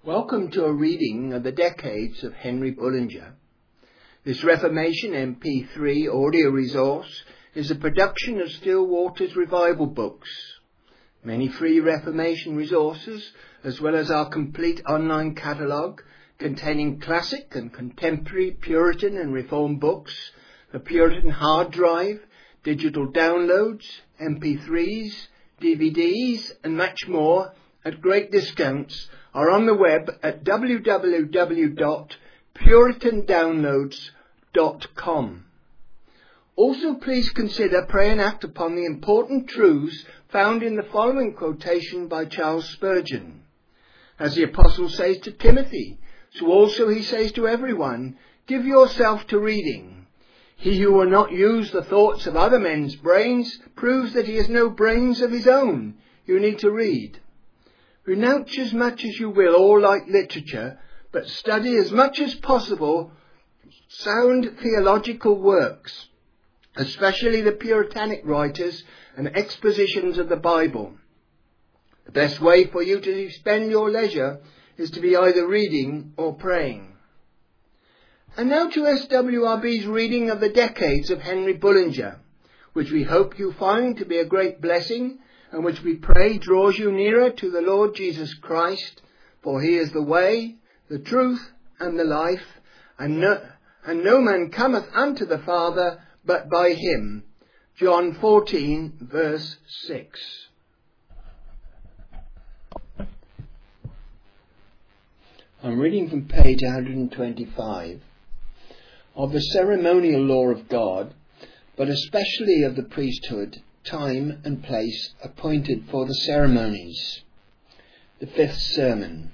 Welcome to a reading of the Decades of Henry Bullinger. This Reformation MP3 audio resource is a production of Still Waters Revival Books. Many free Reformation resources, as well as our complete online catalogue containing classic and contemporary Puritan and Reformed books, the Puritan hard drive, digital downloads, MP3s, DVDs and much more at great discounts, are on the web at www.puritandownloads.com. Also, please consider, pray and act upon the important truths found in the following quotation by Charles Spurgeon. As the Apostle says to Timothy, so also he says to everyone, give yourself to reading. He who will not use the thoughts of other men's brains proves that he has no brains of his own. You need to read. Renounce as much as you will all light literature, but study as much as possible sound theological works, especially the Puritanic writers and expositions of the Bible. The best way for you to spend your leisure is to be either reading or praying. And now to SWRB's reading of the Decades of Henry Bullinger, which we hope you find to be a great blessing, and which we pray draws you nearer to the Lord Jesus Christ, for he is the way, the truth, and the life, and no man cometh unto the Father but by him. John 14, verse 6. I'm reading from page 125. Of the ceremonial law of God, but especially of the priesthood, time and place appointed for the ceremonies. The fifth sermon.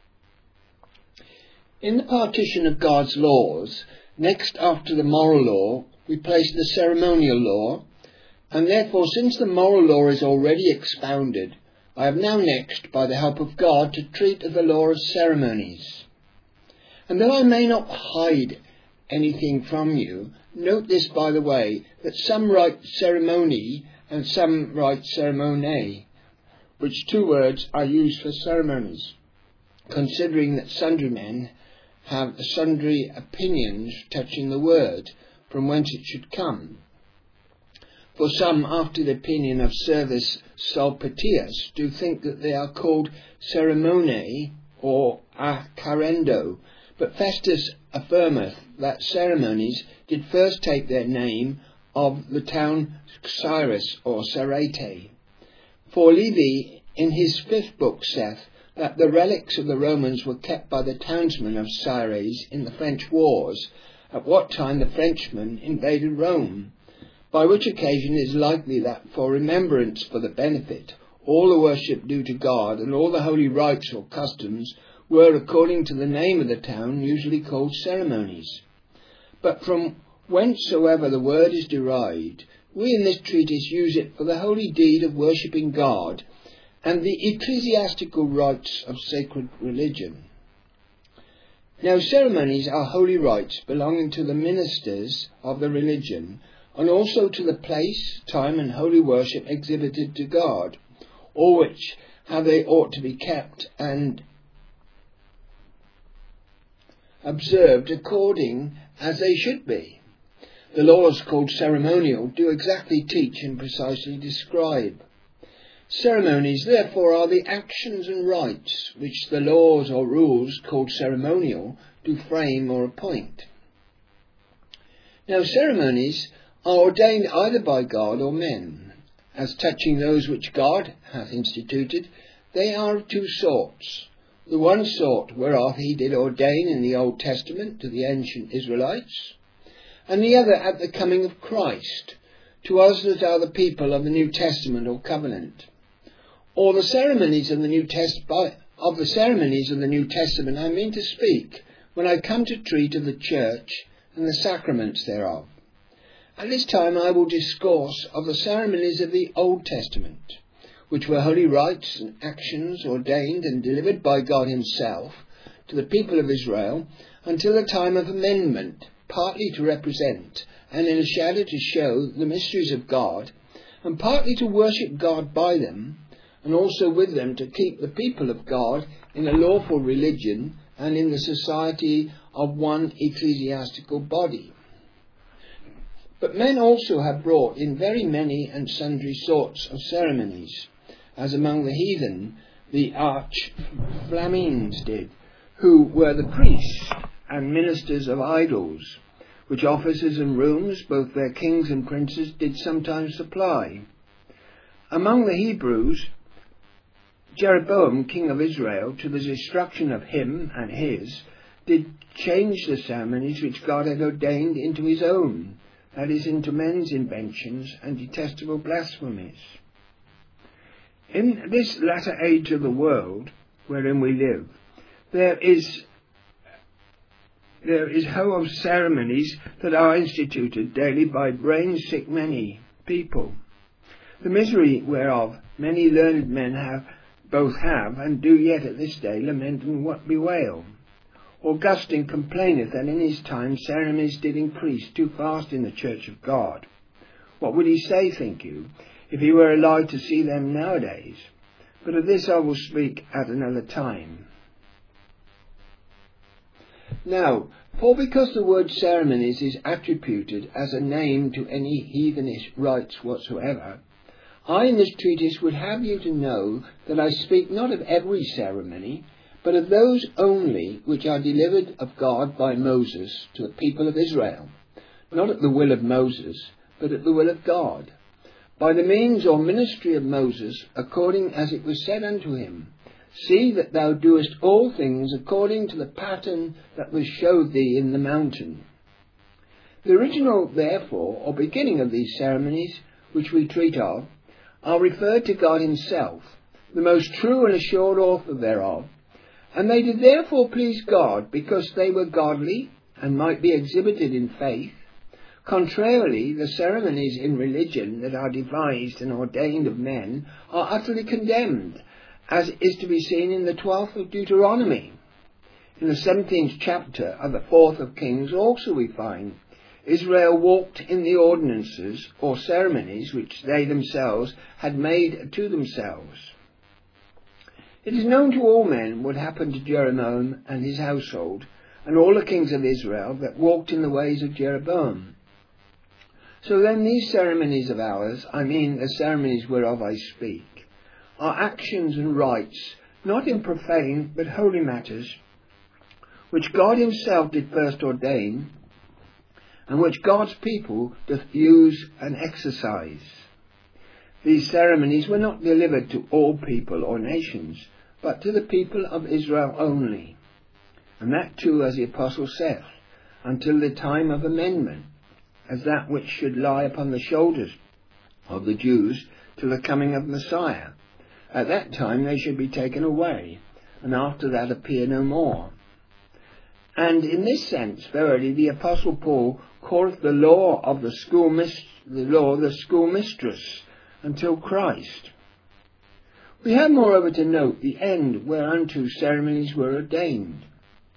In the partition of God's laws, next after the moral law, we place the ceremonial law, and therefore since the moral law is already expounded, I have now next, by the help of God, to treat of the law of ceremonies. And though I may not hide anything from you, note this by the way, that some write ceremony and some write ceremone, which two words are used for ceremonies, considering that sundry men have sundry opinions touching the word, from whence it should come. For some, after the opinion of Servus Sulpicius, do think that they are called ceremone or accarendo, but Festus affirmeth that ceremonies did first take their name of the town Cyrus or Cerate. For Livy in his 5th book saith that the relics of the Romans were kept by the townsmen of Cyrus in the French wars, at what time the Frenchmen invaded Rome, by which occasion it is likely that for remembrance for the benefit, all the worship due to God and all the holy rites or customs were, according to the name of the town, usually called ceremonies. But from whencesoever the word is derived, we in this treatise use it for the holy deed of worshipping God and the ecclesiastical rites of sacred religion. Now ceremonies are holy rites belonging to the ministers of the religion, and also to the place, time and holy worship exhibited to God, all which how they ought to be kept and observed according as they should be. The laws called ceremonial do exactly teach and precisely describe. Ceremonies, therefore, are the actions and rites which the laws or rules called ceremonial do frame or appoint. Now ceremonies are ordained either by God or men. As touching those which God hath instituted, they are of two sorts. The one sort whereof he did ordain in the Old Testament to the ancient Israelites, and the other at the coming of Christ, to us that are the people of the New Testament or covenant. Or the ceremonies of the New Testament, I mean to speak, when I come to treat of the church and the sacraments thereof. At this time I will discourse of the ceremonies of the Old Testament, which were holy rites and actions ordained and delivered by God himself to the people of Israel until the time of amendment, partly to represent and in a shadow to show the mysteries of God, and partly to worship God by them, and also with them to keep the people of God in a lawful religion and in the society of one ecclesiastical body. But men also have brought in very many and sundry sorts of ceremonies, as among the heathen the Arch-Flamines did, who were the priests and ministers of idols, which offices and rooms both their kings and princes did sometimes supply. Among the Hebrews, Jeroboam, king of Israel, to the destruction of him and his, did change the ceremonies which God had ordained into his own, that is, into men's inventions and detestable blasphemies. In this latter age of the world wherein we live, there is whole ceremonies that are instituted daily by brain-sick many people, the misery whereof many learned men both have and do yet at this day lament and bewail. Augustine complaineth that in his time ceremonies did increase too fast in the church of God. What would he say, think you, if he were alive to see them nowadays? But of this I will speak at another time. Now, for because the word ceremonies is attributed as a name to any heathenish rites whatsoever, I in this treatise would have you to know that I speak not of every ceremony, but of those only which are delivered of God by Moses to the people of Israel, not at the will of Moses, but at the will of God, by the means or ministry of Moses, according as it was said unto him, See that thou doest all things according to the pattern that was showed thee in the mountain. The original, therefore, or beginning of these ceremonies, which we treat of, are referred to God himself, the most true and assured author thereof, and they did therefore please God, because they were godly, and might be exhibited in faith. Contrarily, the ceremonies in religion that are devised and ordained of men are utterly condemned, as is to be seen in the 12th of Deuteronomy. In the 17th chapter of the 4th of Kings also we find, Israel walked in the ordinances or ceremonies which they themselves had made to themselves. It is known to all men what happened to Jeroboam and his household, and all the kings of Israel that walked in the ways of Jeroboam. So then these ceremonies of ours, I mean the ceremonies whereof I speak, are actions and rites, not in profane but holy matters, which God himself did first ordain, and which God's people doth use and exercise. These ceremonies were not delivered to all people or nations, but to the people of Israel only, and that too, as the apostle saith, until the time of amendment, as that which should lie upon the shoulders of the Jews till the coming of Messiah. At that time they should be taken away, and after that appear no more. And in this sense, verily, the apostle Paul calleth the law of the schoolmistress until Christ. We have moreover to note the end whereunto ceremonies were ordained.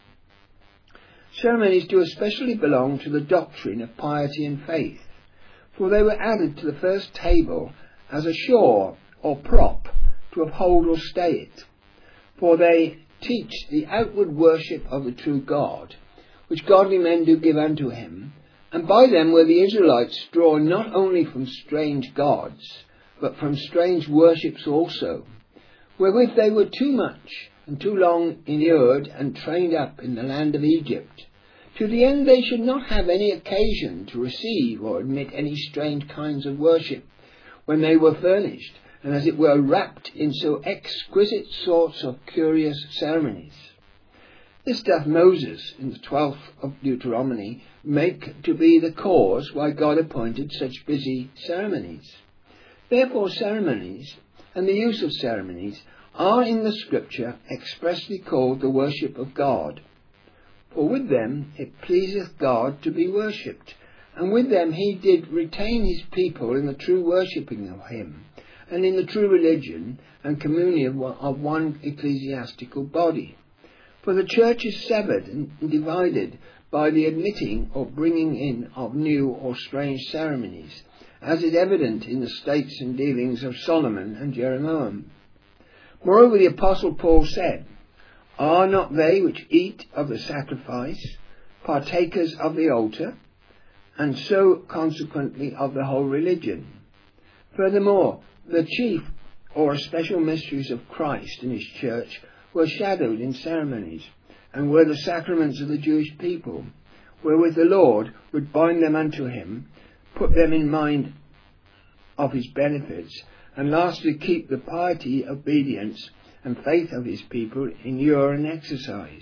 Ceremonies do especially belong to the doctrine of piety and faith, for they were added to the first table as a shore or prop to uphold or stay it, for they teach the outward worship of the true God, which godly men do give unto him, and by them were the Israelites drawn not only from strange gods, but from strange worships also, wherewith they were too much and too long inured and trained up in the land of Egypt, to the end they should not have any occasion to receive or admit any strange kinds of worship, when they were furnished, and as it were wrapped in so exquisite sorts of curious ceremonies. This doth Moses, in the 12th of Deuteronomy, make to be the cause why God appointed such busy ceremonies. Therefore ceremonies, and the use of ceremonies, are in the Scripture expressly called the worship of God. For with them it pleaseth God to be worshipped, and with them he did retain his people in the true worshipping of him, and in the true religion and communion of one ecclesiastical body. For the church is severed and divided by the admitting or bringing in of new or strange ceremonies, as is evident in the states and dealings of Solomon and Jeroboam. Moreover, the Apostle Paul said, "Are not they which eat of the sacrifice partakers of the altar, and so consequently of the whole religion?" Furthermore, the chief or special mysteries of Christ and his church were shadowed in ceremonies, and were the sacraments of the Jewish people, wherewith the Lord would bind them unto him, put them in mind of his benefits, and lastly keep the piety, obedience, and faith of his people in ure and exercise.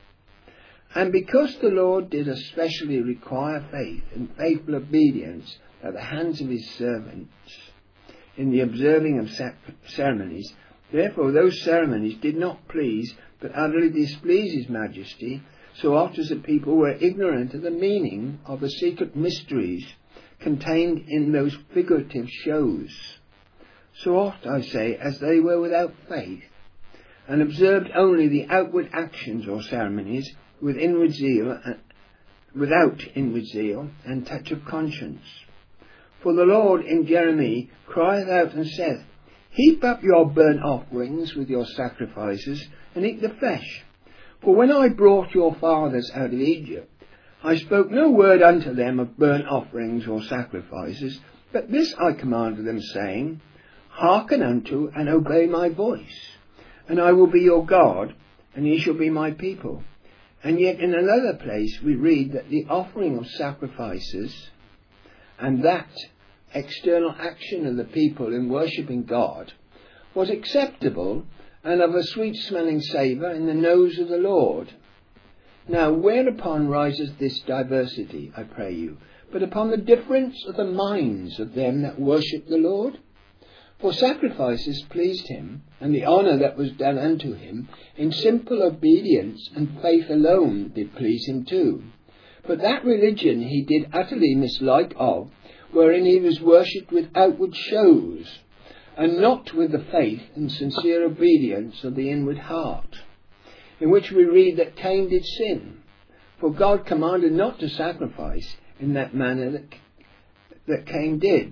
And because the Lord did especially require faith and faithful obedience at the hands of his servants in the observing of ceremonies, therefore those ceremonies did not please but utterly displease his majesty, so oft as the people were ignorant of the meaning of the secret mysteries contained in those figurative shows. So oft, I say, as they were without faith, and observed only the outward actions or ceremonies with inward zeal, without inward zeal and touch of conscience. For the Lord in Jeremy crieth out and saith, "Heap up your burnt offerings with your sacrifices, and eat the flesh. For when I brought your fathers out of Egypt, I spoke no word unto them of burnt offerings or sacrifices, but this I commanded them, saying, Hearken unto and obey my voice, and I will be your God, and ye shall be my people." And yet in another place we read that the offering of sacrifices and that external action of the people in worshipping God was acceptable and of a sweet-smelling savour in the nose of the Lord. Now, whereupon rises this diversity, I pray you, but upon the difference of the minds of them that worship the Lord? For sacrifices pleased him, and the honour that was done unto him in simple obedience and faith alone did please him too. But that religion he did utterly mislike of, wherein he was worshipped with outward shows, and not with the faith and sincere obedience of the inward heart, in which we read that Cain did sin. For God commanded not to sacrifice in that manner that Cain did.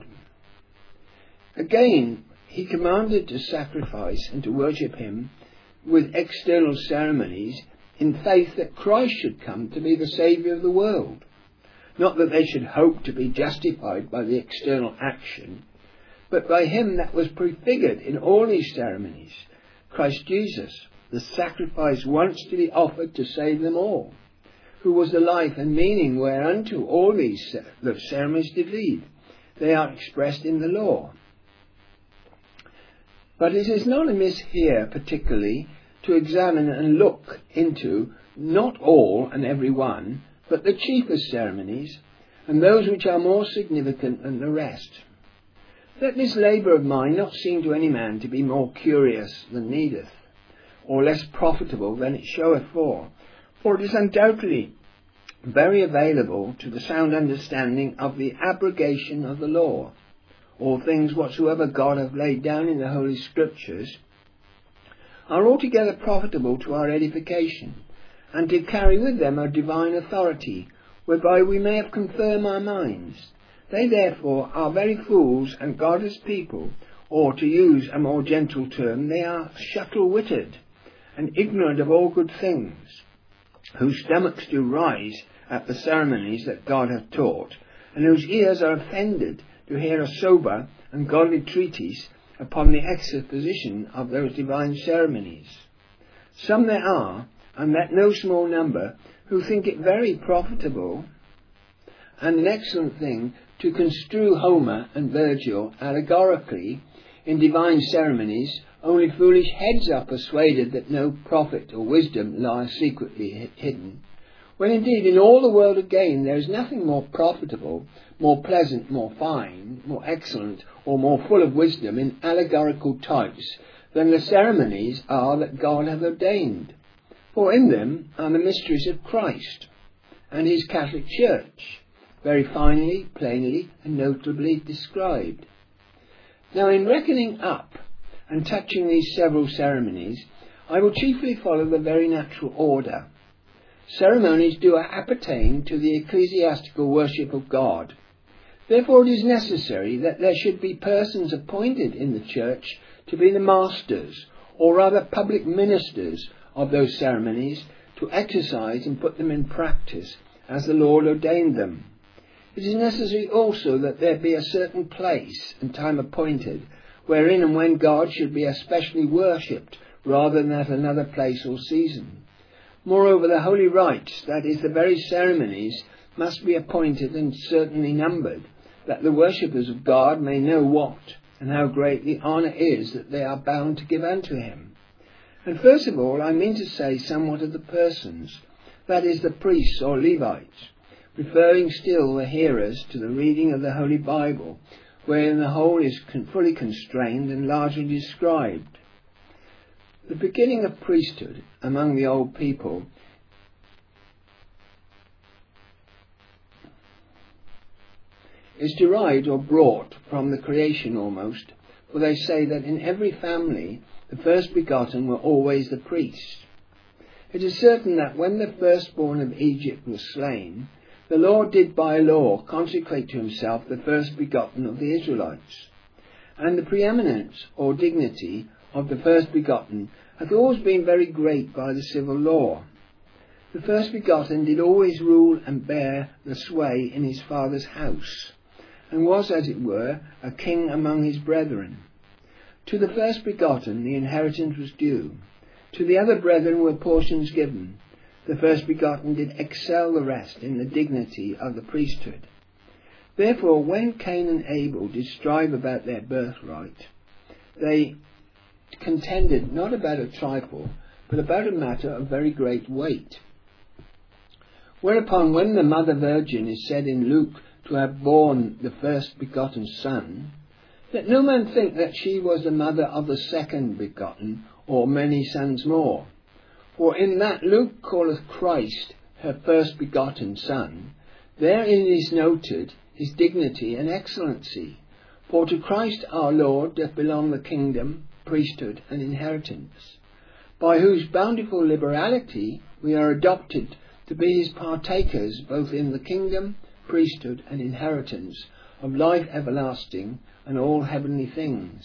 Again, he commanded to sacrifice and to worship him with external ceremonies in faith that Christ should come to be the Saviour of the world. Not that they should hope to be justified by the external action, but by him that was prefigured in all these ceremonies, Christ Jesus, the sacrifice once to be offered to save them all, who was the life and meaning whereunto all these ceremonies did lead. They are expressed in the law. But it is not amiss here particularly to examine and look into not all and every one, but the chiefest ceremonies, and those which are more significant than the rest. Let this labour of mine not seem to any man to be more curious than needeth, or less profitable than it showeth for it is undoubtedly very available to the sound understanding of the abrogation of the law. All things whatsoever God hath laid down in the Holy Scriptures are altogether profitable to our edification, and to carry with them a divine authority, whereby we may have confirm our minds. They therefore are very fools and godless people, or to use a more gentle term, they are shuttle-witted, and ignorant of all good things, whose stomachs do rise at the ceremonies that God hath taught, and whose ears are offended to hear a sober and godly treatise upon the exposition of those divine ceremonies. Some there are, and that no small number, who think it very profitable and an excellent thing to construe Homer and Virgil allegorically in divine ceremonies. Only foolish heads are persuaded that no profit or wisdom lies secretly hidden, when indeed in all the world of gain there is nothing more profitable, more pleasant, more fine, more excellent, or more full of wisdom in allegorical types than the ceremonies are that God hath ordained. For in them are the mysteries of Christ and his Catholic Church, very finely, plainly, and notably described. Now, in reckoning up and touching these several ceremonies, I will chiefly follow the very natural order. Ceremonies do appertain to the ecclesiastical worship of God. Therefore it is necessary that there should be persons appointed in the church to be the masters, or rather public ministers of those ceremonies, to exercise and put them in practice as the Lord ordained them. It is necessary also that there be a certain place and time appointed, wherein and when God should be especially worshipped, rather than at another place or season. Moreover, the holy rites, that is, the very ceremonies, must be appointed and certainly numbered, that the worshippers of God may know what and how great the honour is that they are bound to give unto him. And first of all, I mean to say somewhat of the persons, that is, the priests or Levites, referring still the hearers to the reading of the Holy Bible, wherein the whole is fully constrained and largely described. The beginning of priesthood among the old people is derived or brought from the creation almost, for they say that in every family the first begotten were always the priests. It is certain that when the firstborn of Egypt was slain, the Lord did by law consecrate to himself the first begotten of the Israelites. And the preeminence or dignity of the first begotten hath always been very great by the civil law. The first begotten did always rule and bear the sway in his father's house, and was, as it were, a king among his brethren. To the first begotten the inheritance was due. To the other brethren were portions given. The first begotten did excel the rest in the dignity of the priesthood. Therefore, when Cain and Abel did strive about their birthright, they contended not about a trifle, but about a matter of very great weight. Whereupon, when the mother virgin is said in Luke to have borne the first begotten son, let no man think that she was the mother of the second begotten, or many sons more. For in that Luke calleth Christ her first begotten son, therein is noted his dignity and excellency. For to Christ our Lord doth belong the kingdom, priesthood, and inheritance, by whose bountiful liberality we are adopted to be his partakers both in the kingdom, priesthood, and inheritance of life everlasting and all heavenly things.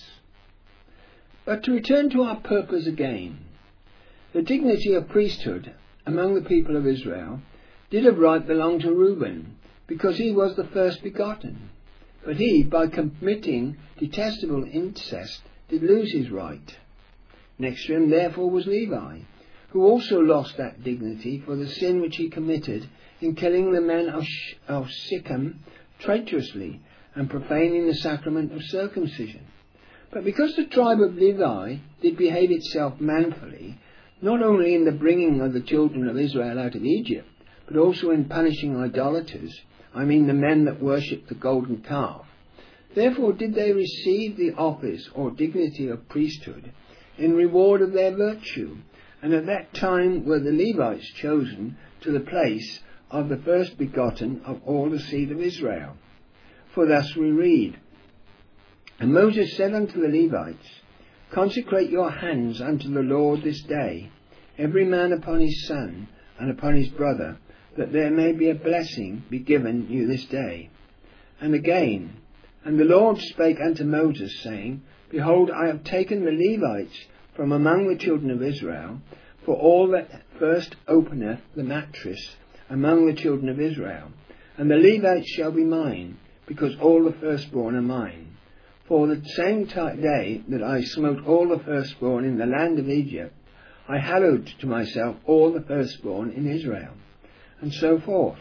But to return to our purpose again, the dignity of priesthood among the people of Israel did of right belong to Reuben, because he was the first begotten. But he, by committing detestable incest, did lose his right. Next to him therefore was Levi, who also lost that dignity for the sin which he committed in killing the men of Shechem traitorously and profaning the sacrament of circumcision. But because the tribe of Levi did behave itself manfully, not only in the bringing of the children of Israel out of Egypt, but also in punishing idolaters, I mean the men that worshipped the golden calf, therefore did they receive the office or dignity of priesthood in reward of their virtue, and at that time were the Levites chosen to the place of the first begotten of all the seed of Israel. For thus we read, And Moses said unto the Levites, Consecrate your hands unto the Lord this day, every man upon his son and upon his brother, that there may be a blessing be given you this day. And again, And the Lord spake unto Moses, saying, Behold, I have taken the Levites from among the children of Israel, for all that first openeth the mattress among the children of Israel. And the Levites shall be mine, because all the firstborn are mine. For the same day that I smote all the firstborn in the land of Egypt, I hallowed to myself all the firstborn in Israel. And so forth.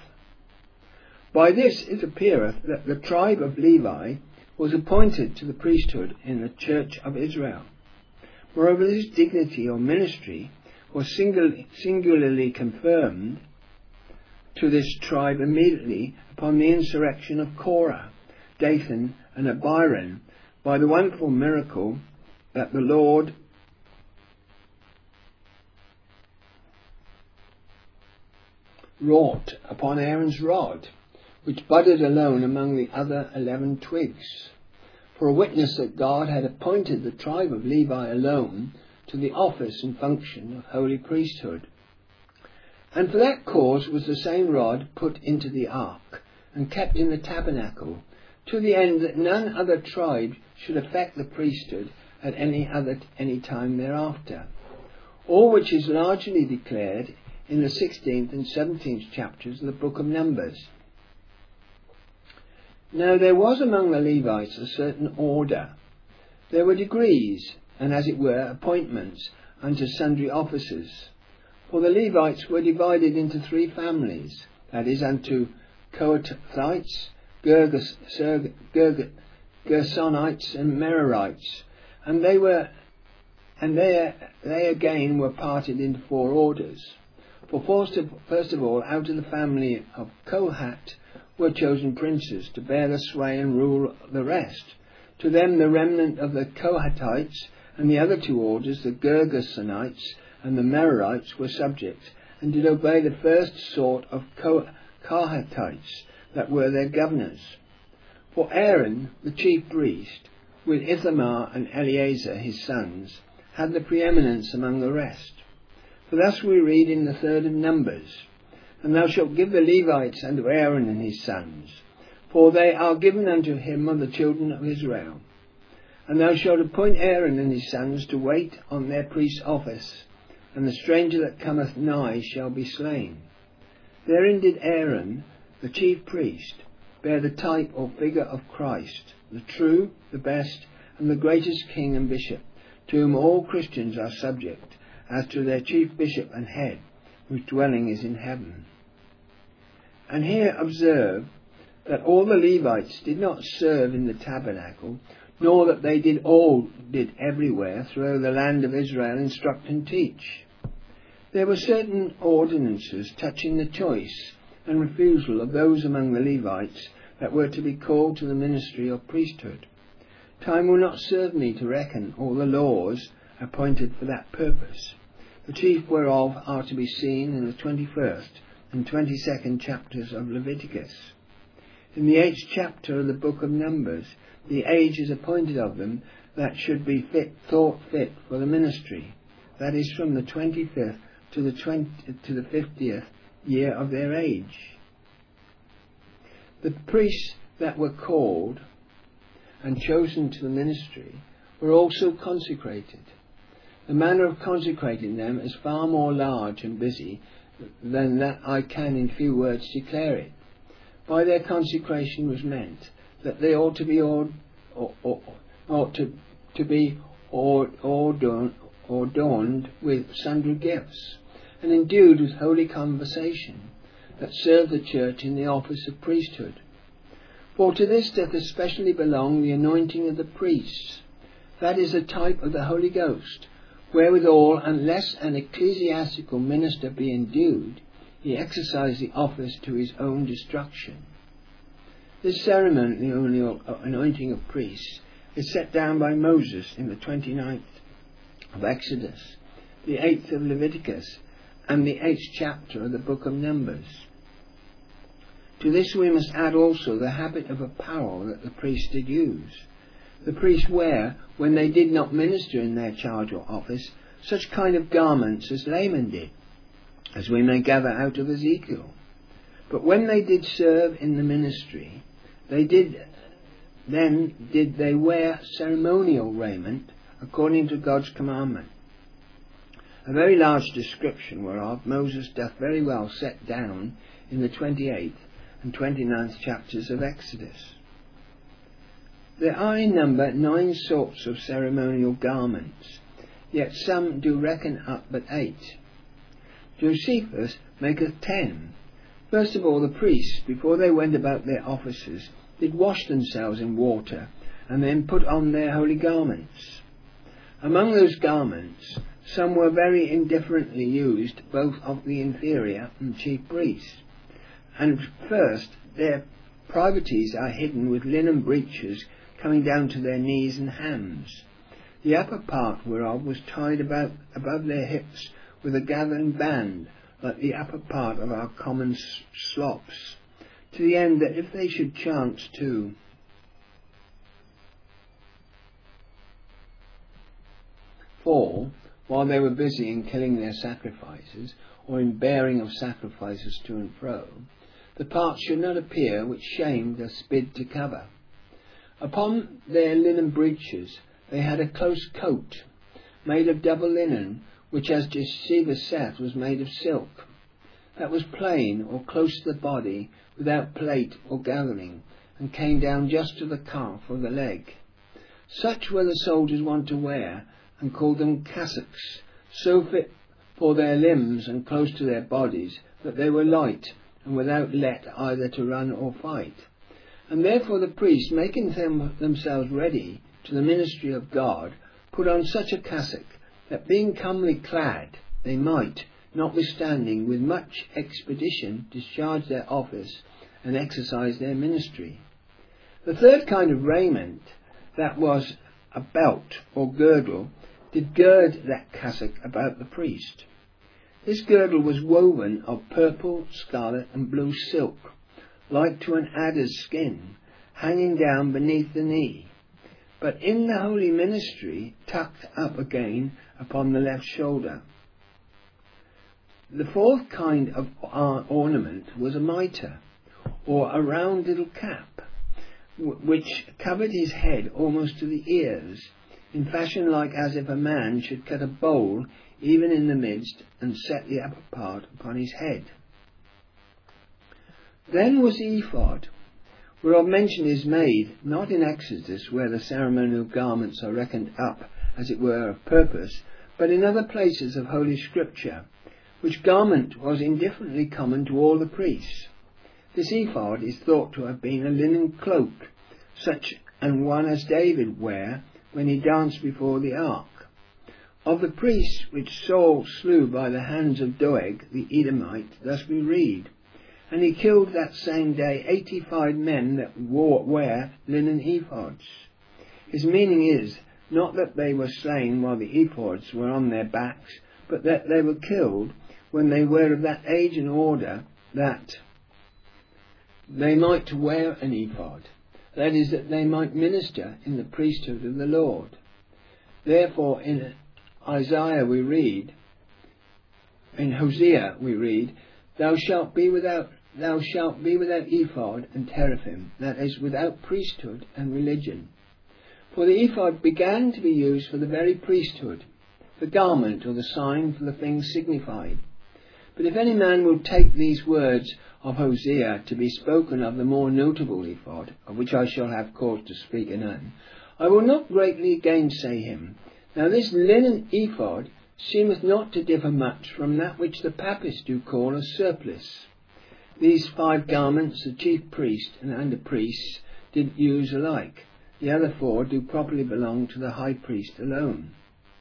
By this it appeareth that the tribe of Levi was appointed to the priesthood in the church of Israel. Moreover, this dignity or ministry was singularly confirmed to this tribe immediately upon the insurrection of Korah, Dathan, and Abiram, by the wonderful miracle that the Lord wrought upon Aaron's rod, which budded alone among the other 11 twigs, for a witness that God had appointed the tribe of Levi alone to the office and function of holy priesthood. And for that cause was the same rod put into the ark, and kept in the tabernacle, to the end that none other tribe should affect the priesthood at any time thereafter. All which is largely declared in the 16th and 17th chapters of the book of Numbers. Now there was among the Levites a certain order. There were degrees, and as it were appointments unto sundry officers. For the Levites were divided into 3 families, that is, unto Kohathites, Gershonites, and Merarites, and they again were parted into 4 orders. For first of all, out of the family of Kohath were chosen princes to bear the sway and rule the rest. To them the remnant of the Kohathites and the other 2 orders, the Gershonites and the Merarites, were subject, and did obey the first sort of Kohathites that were their governors. For Aaron, the chief priest, with Ithamar and Eleazar his sons, had the preeminence among the rest. For thus we read in the 3rd of Numbers, And thou shalt give the Levites unto Aaron and his sons, for they are given unto him of the children of Israel. And thou shalt appoint Aaron and his sons to wait on their priest's office, and the stranger that cometh nigh shall be slain. Therein did Aaron, the chief priest, bear the type or figure of Christ, the true, the best, and the greatest king and bishop, to whom all Christians are subject, as to their chief bishop and head, whose dwelling is in heaven. And here observe that all the Levites did not serve in the tabernacle, nor that they did everywhere throughout the land of Israel instruct and teach. There were certain ordinances touching the choice and refusal of those among the Levites that were to be called to the ministry or priesthood. Time will not serve me to reckon all the laws appointed for that purpose, the chief whereof are to be seen in the 21st and 22nd chapters of Leviticus. In the 8th chapter of the book of Numbers, the age is appointed of them that should be thought fit for the ministry, that is, from the 25th to the 50th year of their age. The priests that were called and chosen to the ministry were also consecrated. The manner of consecrating them is far more large and busy than that I can in few words declare it. By their consecration was meant that they ought to be adorned with sundry gifts, and endued with holy conversation, that serve the church in the office of priesthood. For to this doth especially belong the anointing of the priests, that is a type of the Holy Ghost, wherewithal, unless an ecclesiastical minister be endued, he exercise the office to his own destruction. This ceremonial anointing of priests is set down by Moses in the 29th of Exodus, the 8th of Leviticus, and the 8th chapter of the book of Numbers. To this we must add also the habit of apparel that the priests did use. The priests wear, when they did not minister in their charge or office, such kind of garments as laymen did, as we may gather out of Ezekiel. But when they did serve in the ministry, did they wear ceremonial raiment according to God's commandment, a very large description whereof Moses doth very well set down in the 28th and 29th chapters of Exodus. There are in number 9 sorts of ceremonial garments, yet some do reckon up but 8. Josephus maketh 10. First of all, the priests, before they went about their offices, did wash themselves in water, and then put on their holy garments. Among those garments, some were very indifferently used, both of the inferior and chief priests. And first, their privities are hidden with linen breeches coming down to their knees and hams, the upper part whereof was tied above their hips with a gathering band, like the upper part of our common slops, to the end that if they should chance to fall while they were busy in killing their sacrifices, or in bearing of sacrifices to and fro, the parts should not appear which shame doth bid to cover. Upon their linen breeches they had a close coat, made of double linen, which as Josephus saith was made of silk, that was plain or close to the body, without plait or gathering, and came down just to the calf or the leg. Such were the soldiers wont to wear, and called them cassocks, so fit for their limbs and close to their bodies, that they were light, and without let either to run or fight. And therefore the priests, making themselves ready to the ministry of God, put on such a cassock, that being comely clad, they might, notwithstanding, with much expedition discharge their office and exercise their ministry. The third kind of raiment, that was a belt or girdle, did gird that cassock about the priest. This girdle was woven of purple, scarlet, and blue silk, like to an adder's skin, hanging down beneath the knee, but in the holy ministry tucked up again upon the left shoulder. The fourth kind of ornament was a mitre, or a round little cap, which covered his head almost to the ears, in fashion like as if a man should cut a bowl even in the midst, and set the upper part upon his head. Then was the ephod, whereof mention is made, not in Exodus, where the ceremonial garments are reckoned up, as it were, of purpose, but in other places of Holy Scripture, which garment was indifferently common to all the priests. This ephod is thought to have been a linen cloak, such an one as David ware when he danced before the ark. Of the priests which Saul slew by the hands of Doeg the Edomite, thus we read, and he killed that same day 85 men that wear linen ephods. His meaning is, not that they were slain while the ephods were on their backs, but that they were killed when they were of that age and order that they might wear an ephod, that is, that they might minister in the priesthood of the Lord. Therefore in Hosea we read, Thou shalt be without ephod and teraphim, that is, without priesthood and religion. For the ephod began to be used for the very priesthood, the garment or the sign for the things signified. But if any man will take these words of Hosea to be spoken of the more notable ephod, of which I shall have cause to speak anon, I will not greatly gainsay him. Now this linen ephod seemeth not to differ much from that which the papists do call a surplice. These 5 garments the chief priest and under priests did use alike. The other 4 do properly belong to the high priest alone.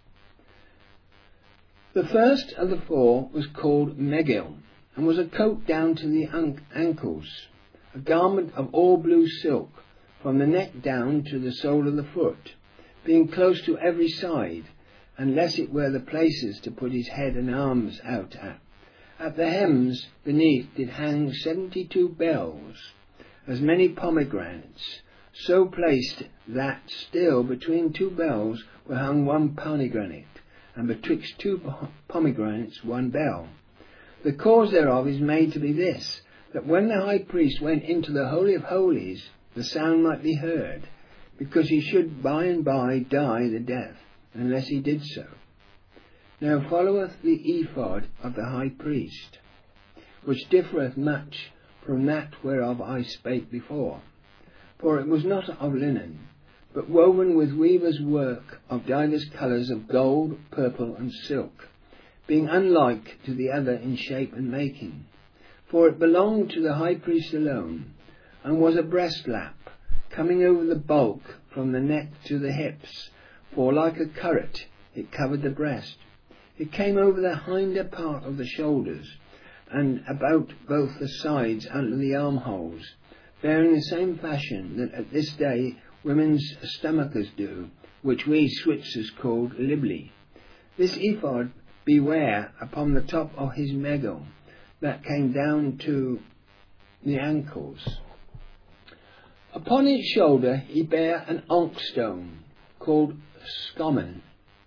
The first of the 4 was called Megil, and was a coat down to the ankles, a garment of all blue silk, from the neck down to the sole of the foot, being close to every side, unless it were the places to put his head and arms out at. At the hems beneath did hang 72 bells, as many pomegranates, so placed that still between 2 bells were hung 1 pomegranate, and betwixt 2 pomegranates 1 bell. The cause thereof is made to be this, that when the high priest went into the Holy of Holies, the sound might be heard, because he should by and by die the death, unless he did so. Now followeth the ephod of the high priest, which differeth much from that whereof I spake before. For it was not of linen, but woven with weaver's work of divers colours of gold, purple, and silk, being unlike to the other in shape and making. For it belonged to the high priest alone, and was a breastlap, coming over the bulk from the neck to the hips, for like a curret it covered the breast. It came over the hinder part of the shoulders, and about both the sides under the armholes, bearing the same fashion that at this day women's stomachers do, which we Switzers called libli. This ephod beware upon the top of his megil, that came down to the ankles. Upon each shoulder he bare an ankstone, called Skohan,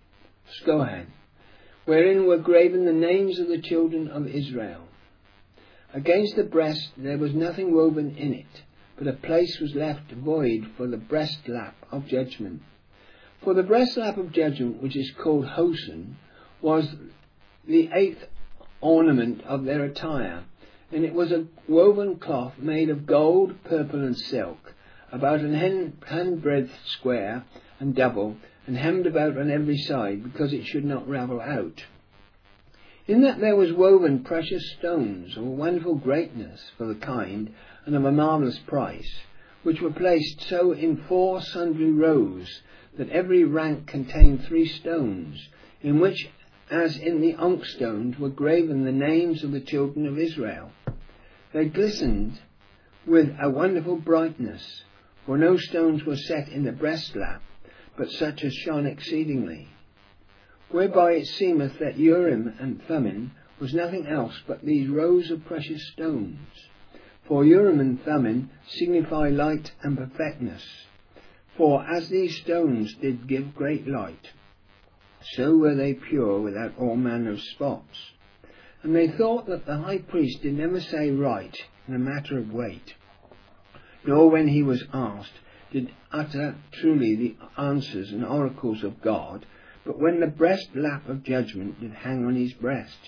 wherein were graven the names of the children of Israel. Against the breast there was nothing woven in it, but a place was left void for the breastlap of judgment. For the breastlap of judgment, which is called hosen, was the 8th ornament of their attire, and it was a woven cloth made of gold, purple, and silk, about an handbreadth square and double, and hemmed about on every side, because it should not ravel out. In that there was woven precious stones of a wonderful greatness for the kind, and of a marvellous price, which were placed so in 4 sundry rows, that every rank contained 3 stones, in which, as in the onyx stones, were graven the names of the children of Israel. They glistened with a wonderful brightness, for no stones were set in the breastlap, but such as shone exceedingly. Whereby it seemeth that Urim and Thummim was nothing else but these rows of precious stones. For Urim and Thummim signify light and perfectness. For as these stones did give great light, so were they pure without all manner of spots. And they thought that the high priest did never say right in a matter of weight, nor when he was asked did utter truly the answers and oracles of God, but when the breastlap of judgment did hang on his breast.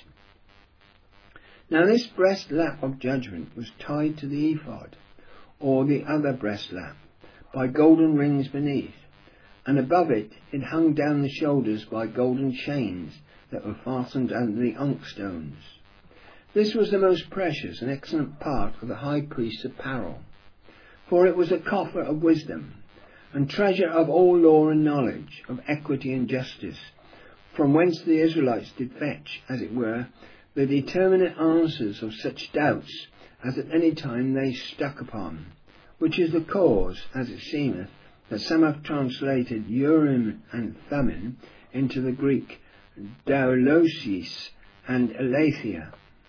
Now this breastlap of judgment was tied to the ephod, or the other breastlap, by golden rings beneath, and above it hung down the shoulders by golden chains that were fastened under the onyx stones. This was the most precious and excellent part of the high priest's apparel, for it was a coffer of wisdom, and treasure of all law and knowledge, of equity and justice, from whence the Israelites did fetch, as it were, the determinate answers of such doubts as at any time they stuck upon, which is the cause, as it seemeth, that some have translated Urim and Thummim into the Greek Doulosis and Aletheia.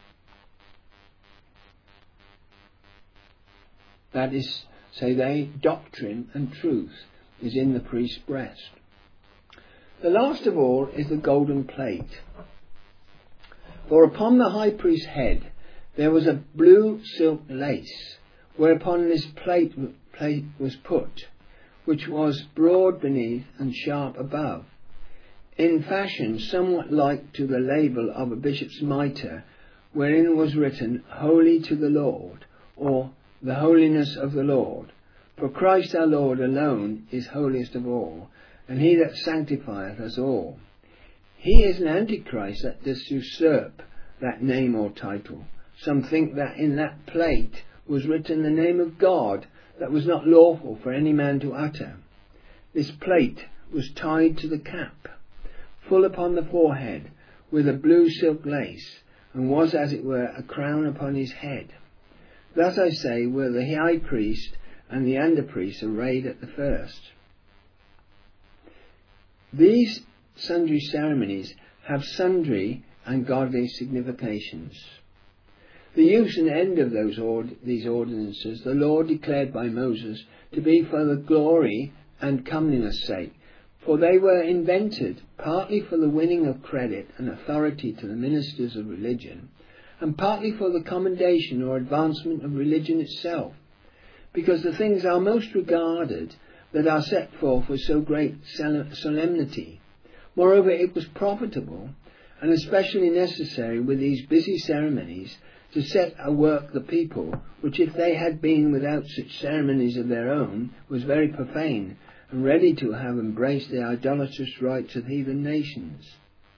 That is, say they, doctrine and truth is in the priest's breast. The last of all is the golden plate. For upon the high priest's head there was a blue silk lace, whereupon this plate was put, which was broad beneath and sharp above, in fashion somewhat like to the label of a bishop's mitre, wherein was written, Holy to the Lord, or the holiness of the Lord. For Christ our Lord alone is holiest of all, and he that sanctifieth us all. He is an antichrist that does usurp that name or title. Some think that in that plate was written the name of God that was not lawful for any man to utter. This plate was tied to the cap, full upon the forehead, with a blue silk lace, and was as it were a crown upon his head. Thus I say were the high priest and the under priest arrayed at the first. These sundry ceremonies have sundry and godly significations. The use and end of these ordinances the Lord declared by Moses to be for the glory and comeliness sake, for they were invented partly for the winning of credit and authority to the ministers of religion, and partly for the commendation or advancement of religion itself, because the things are most regarded that are set forth with so great solemnity. Moreover, it was profitable and especially necessary with these busy ceremonies to set a work the people, which if they had been without such ceremonies of their own, was very profane, and ready to have embraced the idolatrous rites of heathen nations.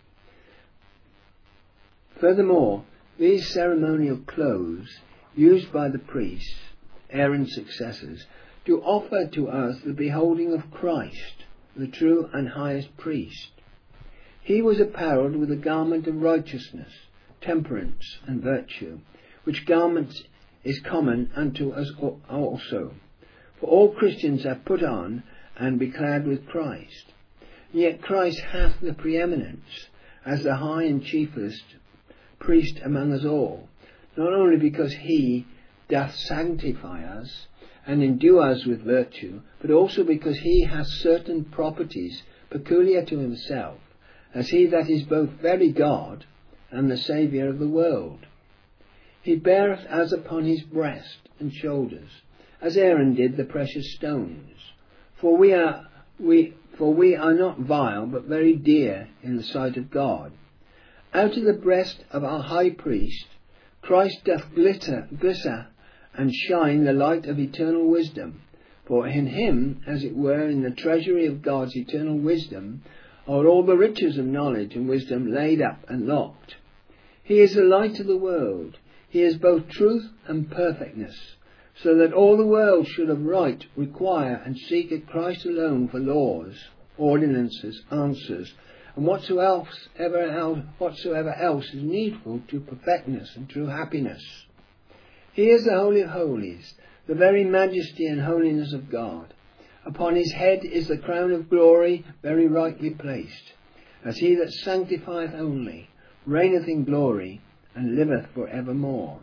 Furthermore, these ceremonial clothes, used by the priests, Aaron's successors, do offer to us the beholding of Christ, the true and highest priest. He was apparelled with a garment of righteousness, temperance, and virtue, which garment is common unto us also. For all Christians are put on and be clad with Christ. Yet Christ hath the preeminence as the high and chiefest priest among us all, not only because he doth sanctify us and endue us with virtue, but also because he hath certain properties peculiar to himself, as he that is both very God and the Saviour of the world. He beareth as upon his breast and shoulders, as Aaron did the precious stones. For we are For we are not vile, but very dear in the sight of God. Out of the breast of our high priest, Christ doth glitter and shine the light of eternal wisdom. For in him, as it were in the treasury of God's eternal wisdom, are all the riches of knowledge and wisdom laid up and locked. He is the light of the world. He is both truth and perfectness, so that all the world should of right require and seek at Christ alone for laws, ordinances, answers, and whatsoever else is needful to perfectness and true happiness. He is the Holy of Holies, the very majesty and holiness of God. Upon his head is the crown of glory very rightly placed, as he that sanctifieth only, reigneth in glory, and liveth for evermore.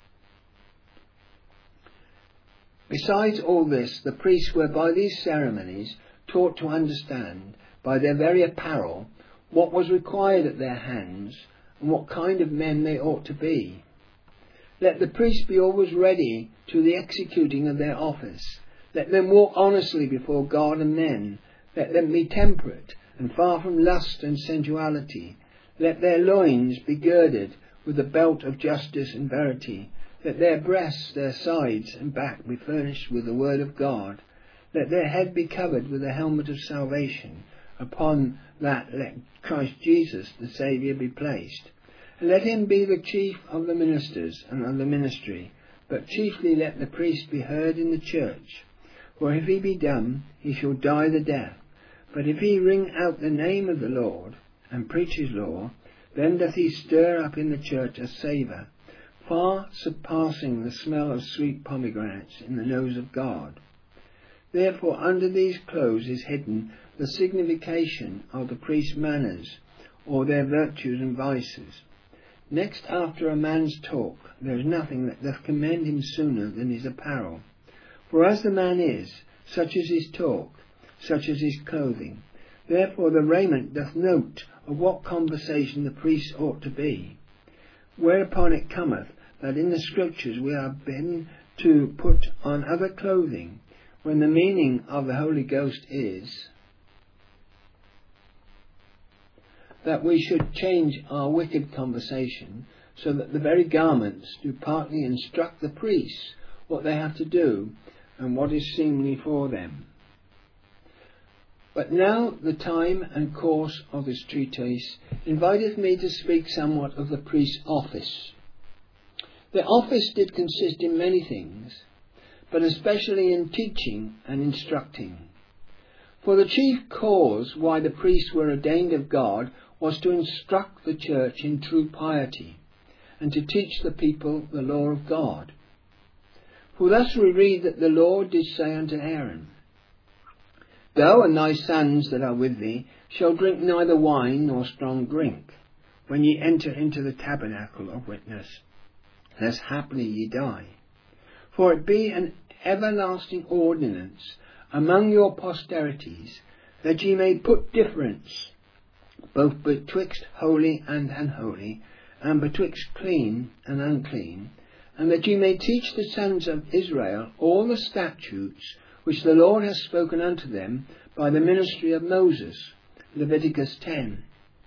Besides all this, the priests were by these ceremonies taught to understand, by their very apparel, what was required at their hands, and what kind of men they ought to be. Let the priests be always ready to the executing of their office. Let them walk honestly before God and men. Let them be temperate, and far from lust and sensuality. Let their loins be girded with the belt of justice and verity. Let their breasts, their sides and back be furnished with the word of God. Let their head be covered with the helmet of salvation. Upon that let Christ Jesus the Saviour be placed. And let him be the chief of the ministers and of the ministry. But chiefly let the priest be heard in the church. For if he be dumb, he shall die the death. But if he ring out the name of the Lord, and preach his law, then doth he stir up in the church a savour, far surpassing the smell of sweet pomegranates in the nose of God. Therefore under these clothes is hidden the signification of the priest's manners, or their virtues and vices. Next after a man's talk, there is nothing that doth commend him sooner than his apparel. For as the man is, such is his talk, such is his clothing. Therefore the raiment doth note of what conversation the priest ought to be. Whereupon it cometh that in the Scriptures we are bidden to put on other clothing, when the meaning of the Holy Ghost is that we should change our wicked conversation, so that the very garments do partly instruct the priests what they have to do, and what is seemly for them. But now the time and course of this treatise inviteth me to speak somewhat of the priest's office. The office did consist in many things, but especially in teaching and instructing. For the chief cause why the priests were ordained of God was to instruct the church in true piety, and to teach the people the law of God. For thus we read that the Lord did say unto Aaron, Thou and thy sons that are with thee shall drink neither wine nor strong drink, when ye enter into the tabernacle of witness, lest haply ye die. For it be an everlasting ordinance among your posterities, that ye may put difference, both betwixt holy and unholy, and betwixt clean and unclean, and that ye may teach the sons of Israel all the statutes which the Lord hath spoken unto them by the ministry of Moses. Leviticus 10.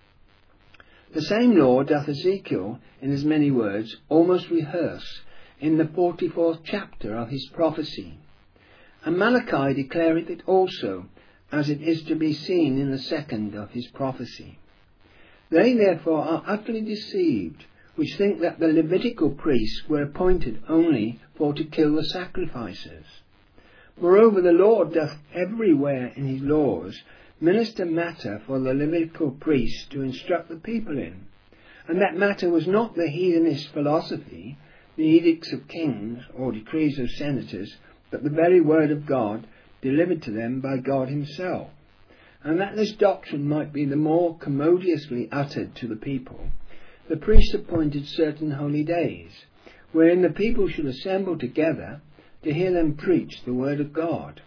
The same law doth Ezekiel, in as many words, almost rehearse in the 44th chapter of his prophecy. And Malachi declareth it also, as it is to be seen in the 2nd of his prophecy. They therefore are utterly deceived, which think that the Levitical priests were appointed only for to kill the sacrifices. Moreover, the Lord doth everywhere in his laws minister matter for the Levitical priests to instruct the people in, and that matter was not the heathenist philosophy, the edicts of kings, or decrees of senators, but the very word of God delivered to them by God himself. And that this doctrine might be the more commodiously uttered to the people, the priests appointed certain holy days, wherein the people should assemble together to hear them preach the word of God.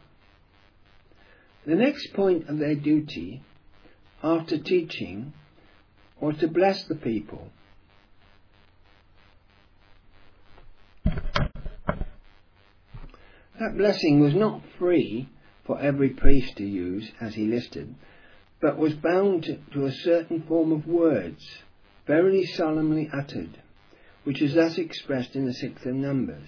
The next point of their duty, after teaching, was to bless the people. That blessing was not free, for every priest to use, as he listed, but was bound to a certain form of words, verily solemnly uttered, which is thus expressed in the 6th of Numbers.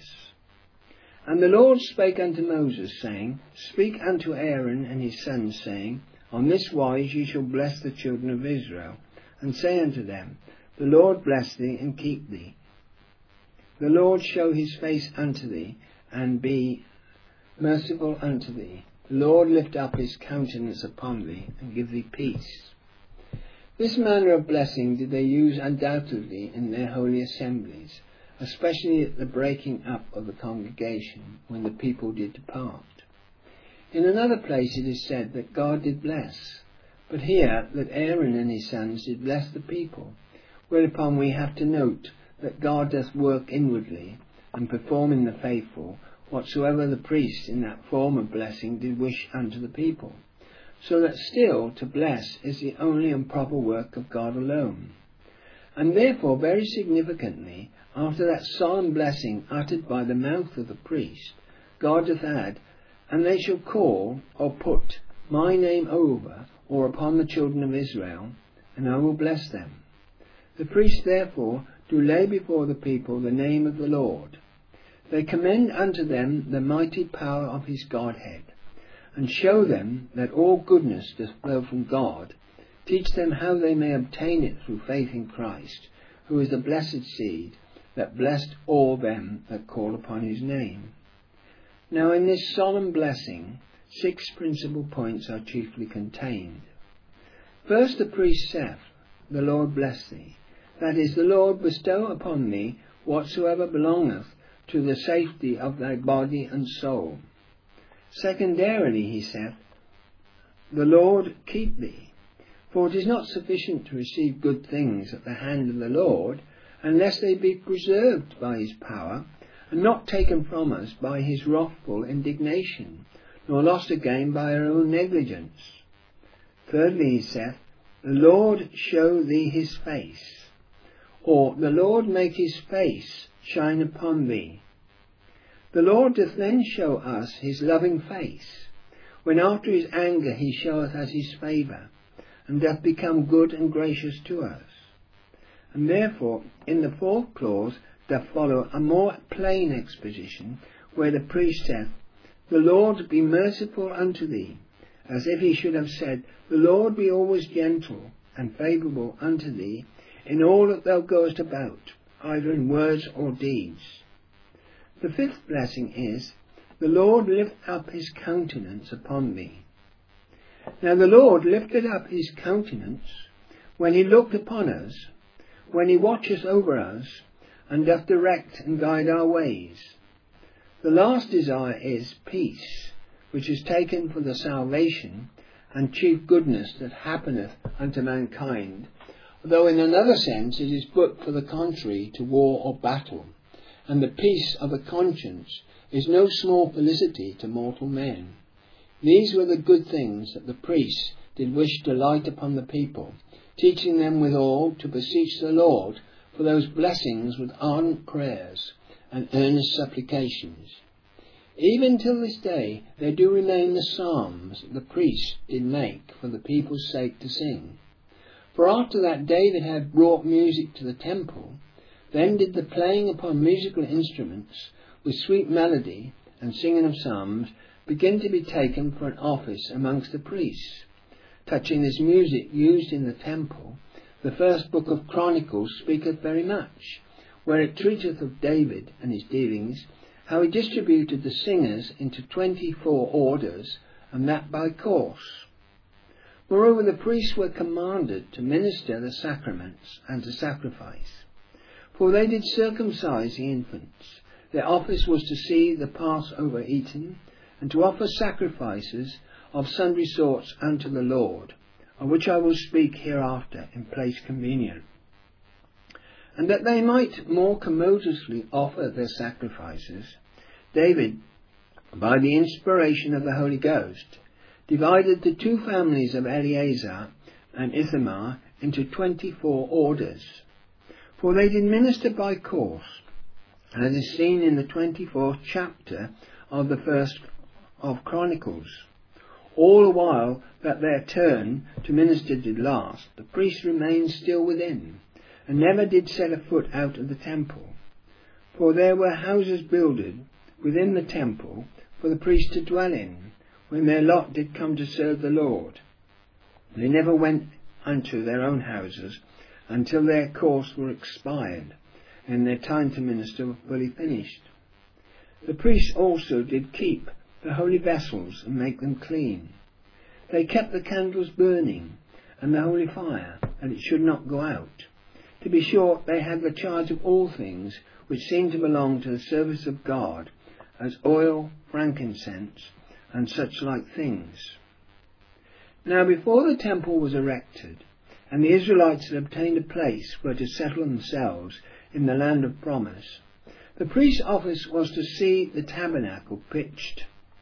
And the Lord spake unto Moses, saying, Speak unto Aaron and his sons, saying, On this wise ye shall bless the children of Israel, and say unto them, The Lord bless thee and keep thee. The Lord show his face unto thee, and be merciful unto thee. The Lord lift up his countenance upon thee, and give thee peace. This manner of blessing did they use undoubtedly in their holy assemblies, especially at the breaking up of the congregation, when the people did depart. In another place it is said that God did bless, but here that Aaron and his sons did bless the people, whereupon we have to note that God doth work inwardly, and perform in the faithful whatsoever the priests in that form of blessing did wish unto the people, so that still to bless is the only and proper work of God alone. And therefore, very significantly, after that solemn blessing uttered by the mouth of the priest, God doth add, And they shall call, or put, my name over, or upon the children of Israel, and I will bless them. The priests therefore do lay before the people the name of the Lord. They commend unto them the mighty power of his Godhead, and show them that all goodness doth flow from God, teach them how they may obtain it through faith in Christ, who is the blessed seed, that blessed all them that call upon his name. Now in this solemn blessing, 6 principal points are chiefly contained. First, the priest saith, The Lord bless thee. That is, the Lord bestow upon thee whatsoever belongeth to the safety of thy body and soul. Secondarily, he saith, The Lord keep thee. For it is not sufficient to receive good things at the hand of the Lord, unless they be preserved by his power, and not taken from us by his wrathful indignation, nor lost again by our own negligence. Thirdly, he saith, The Lord show thee his face, or the Lord make his face shine upon thee. The Lord doth then show us his loving face, when after his anger he showeth us his favour, and doth become good and gracious to us. And therefore, in the 4th clause doth follow a more plain exposition, where the priest saith, The Lord be merciful unto thee, as if he should have said, The Lord be always gentle and favourable unto thee in all that thou goest about, either in words or deeds. The 5th blessing is, The Lord lift up his countenance upon thee. Now the Lord lifted up his countenance when he looked upon us, when he watches over us, and doth direct and guide our ways. The last desire is peace, which is taken for the salvation and chief goodness that happeneth unto mankind, though in another sense it is but for the contrary to war or battle, and the peace of a conscience is no small felicity to mortal men. These were the good things that the priests did wish to light upon the people, teaching them withal to beseech the Lord for those blessings with ardent prayers and earnest supplications. Even till this day there do remain the psalms that the priests did make for the people's sake to sing. For after that David had brought music to the temple, then did the playing upon musical instruments with sweet melody and singing of psalms begin to be taken for an office amongst the priests. Touching this music used in the temple, the 1st book of Chronicles speaketh very much, where it treateth of David and his dealings, how he distributed the singers into 24 orders, and that by course. Moreover, the priests were commanded to minister the sacraments and to sacrifice, for they did circumcise the infants. Their office was to see the Passover eaten, and to offer sacrifices of sundry sorts unto the Lord, of which I will speak hereafter in place convenient. And that they might more commodiously offer their sacrifices, David, by the inspiration of the Holy Ghost, divided the 2 families of Eleazar and Ithamar into 24 orders. For they did minister by course, as is seen in the 24th chapter of the 1st of Chronicles. All the while that their turn to minister did last, the priests remained still within, and never did set a foot out of the temple. For there were houses builded within the temple for the priests to dwell in, when their lot did come to serve the Lord. They never went unto their own houses until their course were expired, and their time to minister were fully finished. The priests also did keep the holy vessels and make them clean. They kept the candles burning and the holy fire, that it should not go out. To be short, they had the charge of all things which seemed to belong to the service of God, as oil, frankincense, and such like things. Now before the temple was erected, and the Israelites had obtained a place where to settle themselves in the land of promise, the priest's office was to see the tabernacle pitched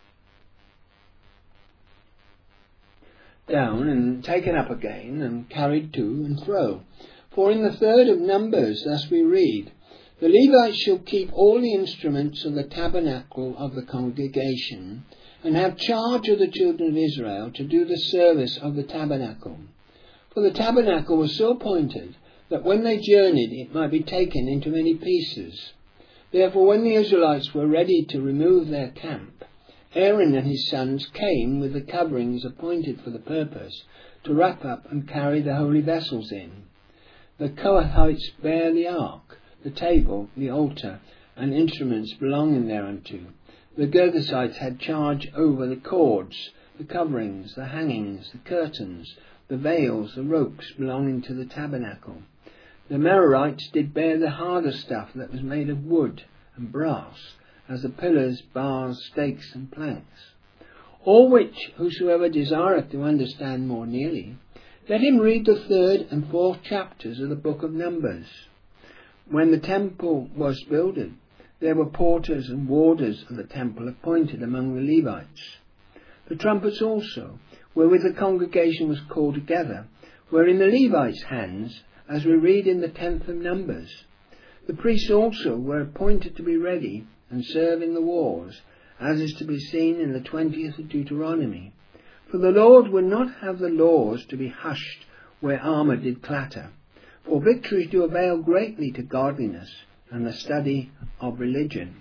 down and taken up again and carried to and fro. For in the 3rd of Numbers thus we read, "The Levites shall keep all the instruments of the tabernacle of the congregation, and have charge of the children of Israel to do the service of the tabernacle. For the tabernacle was so appointed that when they journeyed it might be taken into many pieces. Therefore when the Israelites were ready to remove their camp, Aaron and his sons came with the coverings appointed for the purpose to wrap up and carry the holy vessels in. The Kohathites bare the ark, the table, the altar, and instruments belonging thereunto. The Gergesites had charge over the cords, the coverings, the hangings, the curtains, the veils, the ropes belonging to the tabernacle. The Merarites did bear the harder stuff that was made of wood and brass, as the pillars, bars, stakes, and planks. All which, whosoever desireth to understand more nearly, let him read the 3rd and 4th chapters of the book of Numbers. When the temple was builded, there were porters and warders of the temple appointed among the Levites. The trumpets also, wherewith the congregation was called together, were in the Levites' hands, as we read in the 10th of Numbers. The priests also were appointed to be ready and serve in the wars, as is to be seen in the 20th of Deuteronomy. For the Lord would not have the laws to be hushed where armour did clatter. For victories do avail greatly to godliness and the study of religion.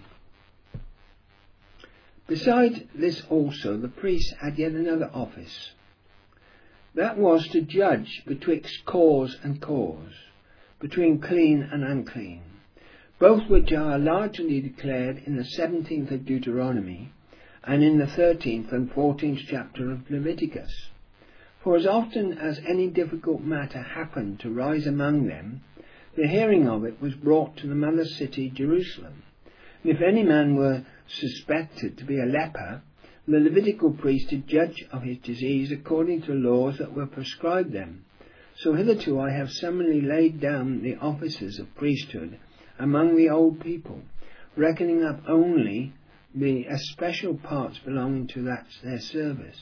Beside this also the priests had yet another office. That was to judge betwixt cause and cause, between clean and unclean, both which are largely declared in the 17th of Deuteronomy and in the 13th and 14th chapter of Leviticus. For as often as any difficult matter happened to rise among them, the hearing of it was brought to the mother city Jerusalem. And if any man were suspected to be a leper, the Levitical priest did judge of his disease according to laws that were prescribed them. So hitherto I have summarily laid down the offices of priesthood among the old people, reckoning up only the especial parts belonging to their service.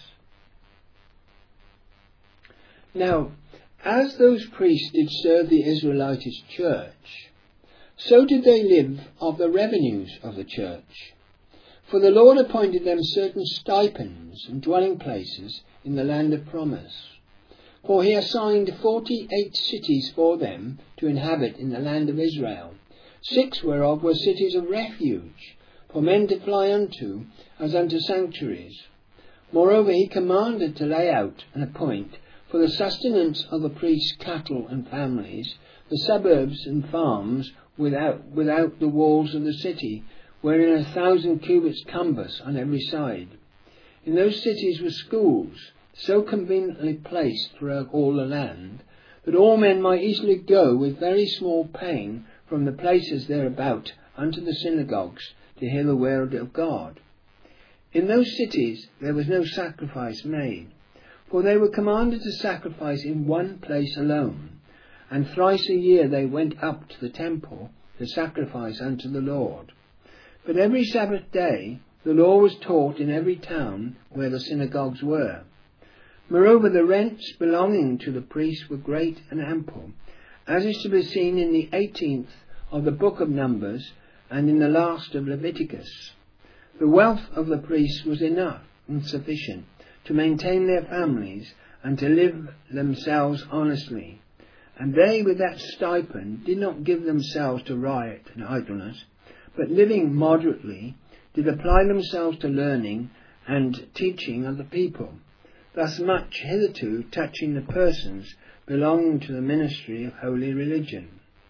Now, as those priests did serve the Israelitish church, so did they live of the revenues of the church. For the Lord appointed them certain stipends and dwelling places in the land of promise. For he assigned 48 cities for them to inhabit in the land of Israel, 6 whereof were cities of refuge, for men to fly unto, as unto sanctuaries. Moreover, he commanded to lay out and appoint for the sustenance of the priests' cattle and families, the suburbs and farms without the walls of the city, wherein 1,000 cubits compass on every side. In those cities were schools, so conveniently placed throughout all the land, that all men might easily go with very small pain from the places thereabout unto the synagogues to hear the word of God. In those cities there was no sacrifice made, for they were commanded to sacrifice in one place alone, and thrice a year they went up to the temple to sacrifice unto the Lord. But every Sabbath day the law was taught in every town where the synagogues were. Moreover, the rents belonging to the priests were great and ample, as is to be seen in the 18th of the book of Numbers and in the last of Leviticus. The wealth of the priests was enough and sufficient to maintain their families, and to live themselves honestly. And they with that stipend did not give themselves to riot and idleness, but living moderately did apply themselves to learning and teaching of the people. Thus much hitherto touching the persons belonging to the ministry of holy religion.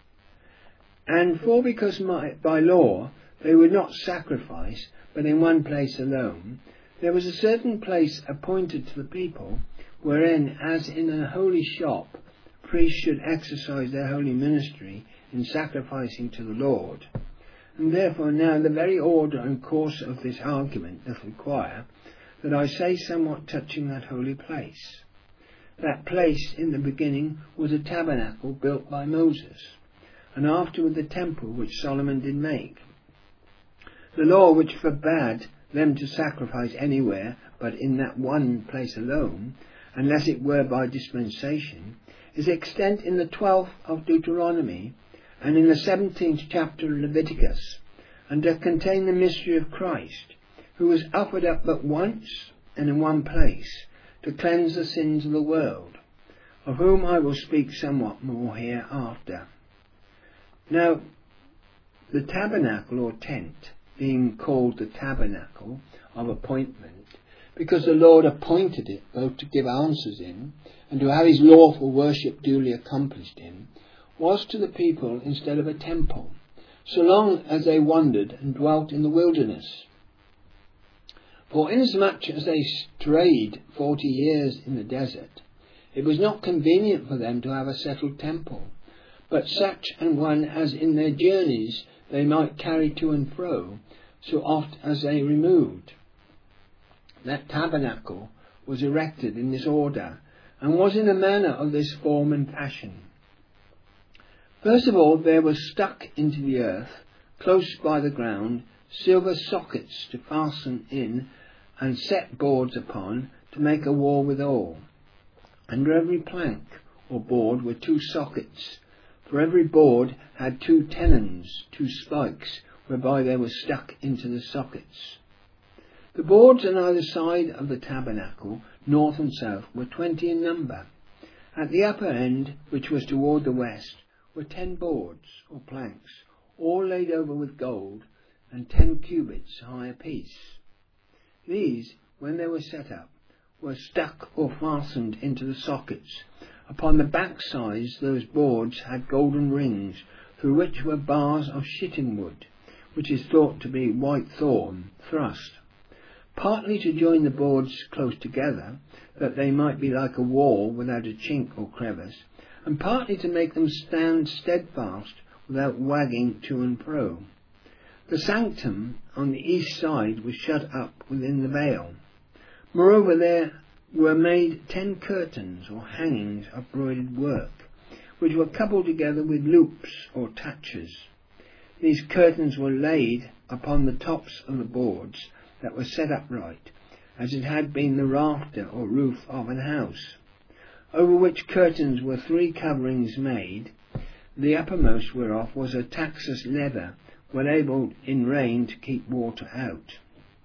And for because by law they would not sacrifice, but in one place alone, there was a certain place appointed to the people, wherein, as in a holy shop, priests should exercise their holy ministry in sacrificing to the Lord. And therefore now the very order and course of this argument doth require that I say somewhat touching that holy place. That place in the beginning was a tabernacle built by Moses, and afterward the temple which Solomon did make. The law which forbade them to sacrifice anywhere but in that one place alone, unless it were by dispensation, is extant in the 12th of Deuteronomy and in the 17th chapter of Leviticus, and doth contain the mystery of Christ, who was offered up but once and in one place to cleanse the sins of the world, of whom I will speak somewhat more hereafter. Now, the tabernacle or tent, being called the tabernacle of appointment, because the Lord appointed it both to give answers in, and to have his lawful worship duly accomplished in, was to the people instead of a temple, so long as they wandered and dwelt in the wilderness. For inasmuch as they strayed 40 years in the desert, it was not convenient for them to have a settled temple, but such an one as in their journeys they might carry to and fro, so oft as they removed. That tabernacle was erected in this order, and was in a manner of this form and fashion. First of all, there was stuck into the earth, close by the ground, silver sockets to fasten in, and set boards upon, to make a wall withal. Under every plank or board were 2 sockets, for every board had 2 tenons, 2 spikes, whereby they were stuck into the sockets. The boards on either side of the tabernacle, north and south, were 20 in number. At the upper end, which was toward the west, were 10 boards or planks, all laid over with gold, and 10 cubits high apiece. These, when they were set up, were stuck or fastened into the sockets. Upon the back sides those boards had golden rings, through which were bars of shittim wood, which is thought to be white thorn, thrust, partly to join the boards close together, that they might be like a wall without a chink or crevice, and partly to make them stand steadfast without wagging to and fro. The sanctum on the east side was shut up within the veil. Moreover, there were made 10 curtains or hangings of broidered work, which were coupled together with loops or touches. These curtains were laid upon the tops of the boards that were set upright, as it had been the rafter or roof of an house, over which curtains were 3 coverings made, the uppermost whereof was a taxus leather, well able in rain to keep water out.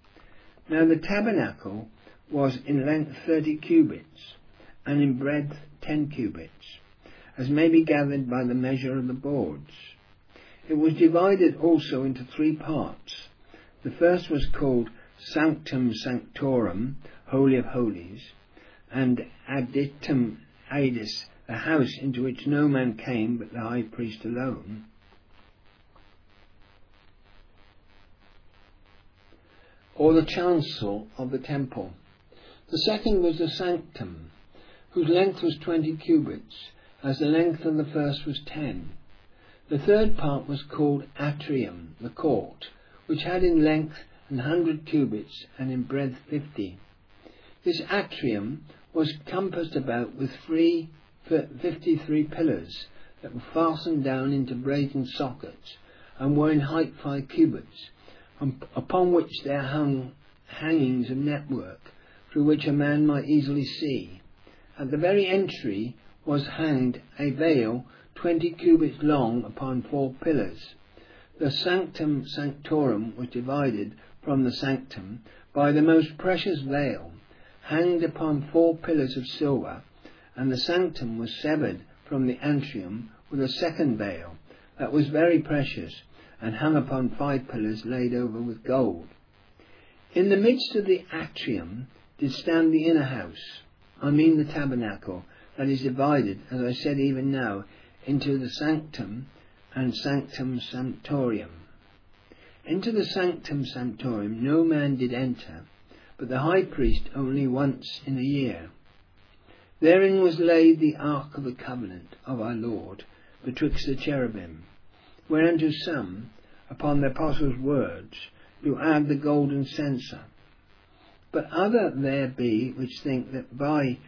Now the tabernacle was in length 30 cubits, and in breadth 10 cubits, as may be gathered by the measure of the boards. It was divided also into 3 parts. The first was called Sanctum Sanctorum, Holy of Holies, and Aditum Adis, the house into which no man came but the high priest alone. Or the chancel of the temple. The second was the sanctum, whose length was 20 cubits, as the length of the first was 10. The third part was called atrium, the court, which had in length 100 cubits and in breadth 50. This atrium was compassed about with 53 pillars that were fastened down into brazen sockets, and were in height 5 cubits, upon which there hung hangings of network, through which a man might easily see. At the very entry was hanged a veil 20 cubits long upon 4 pillars. The Sanctum Sanctorum was divided from the sanctum by the most precious veil, hanged upon 4 pillars of silver, and the sanctum was severed from the atrium with a second veil that was very precious, and hung upon 5 pillars laid over with gold. In the midst of the atrium did stand the inner house, I mean the tabernacle, that is divided, as I said even now, into the sanctum and sanctum sanctorum. Into the sanctum sanctorum no man did enter, but the high priest only once in a year. Therein was laid the ark of the covenant of our Lord, betwixt the cherubim, whereunto some, upon the apostles' words, do add the golden censer. But other there be which think that by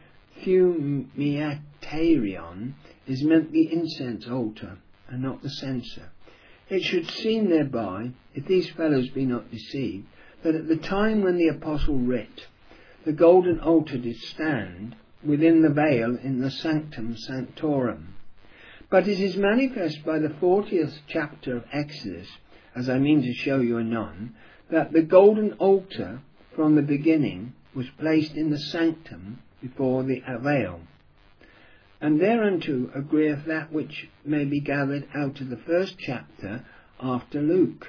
Fumiaterion is meant the incense altar, and not the censer. It should seem thereby, if these fellows be not deceived, that at the time when the apostle writ, the golden altar did stand within the veil in the sanctum sanctorum. But it is manifest by the 40th chapter of Exodus, as I mean to show you anon, that the golden altar from the beginning was placed in the sanctum before the veil. And thereunto agreeth that which may be gathered out of the 1st chapter after Luke.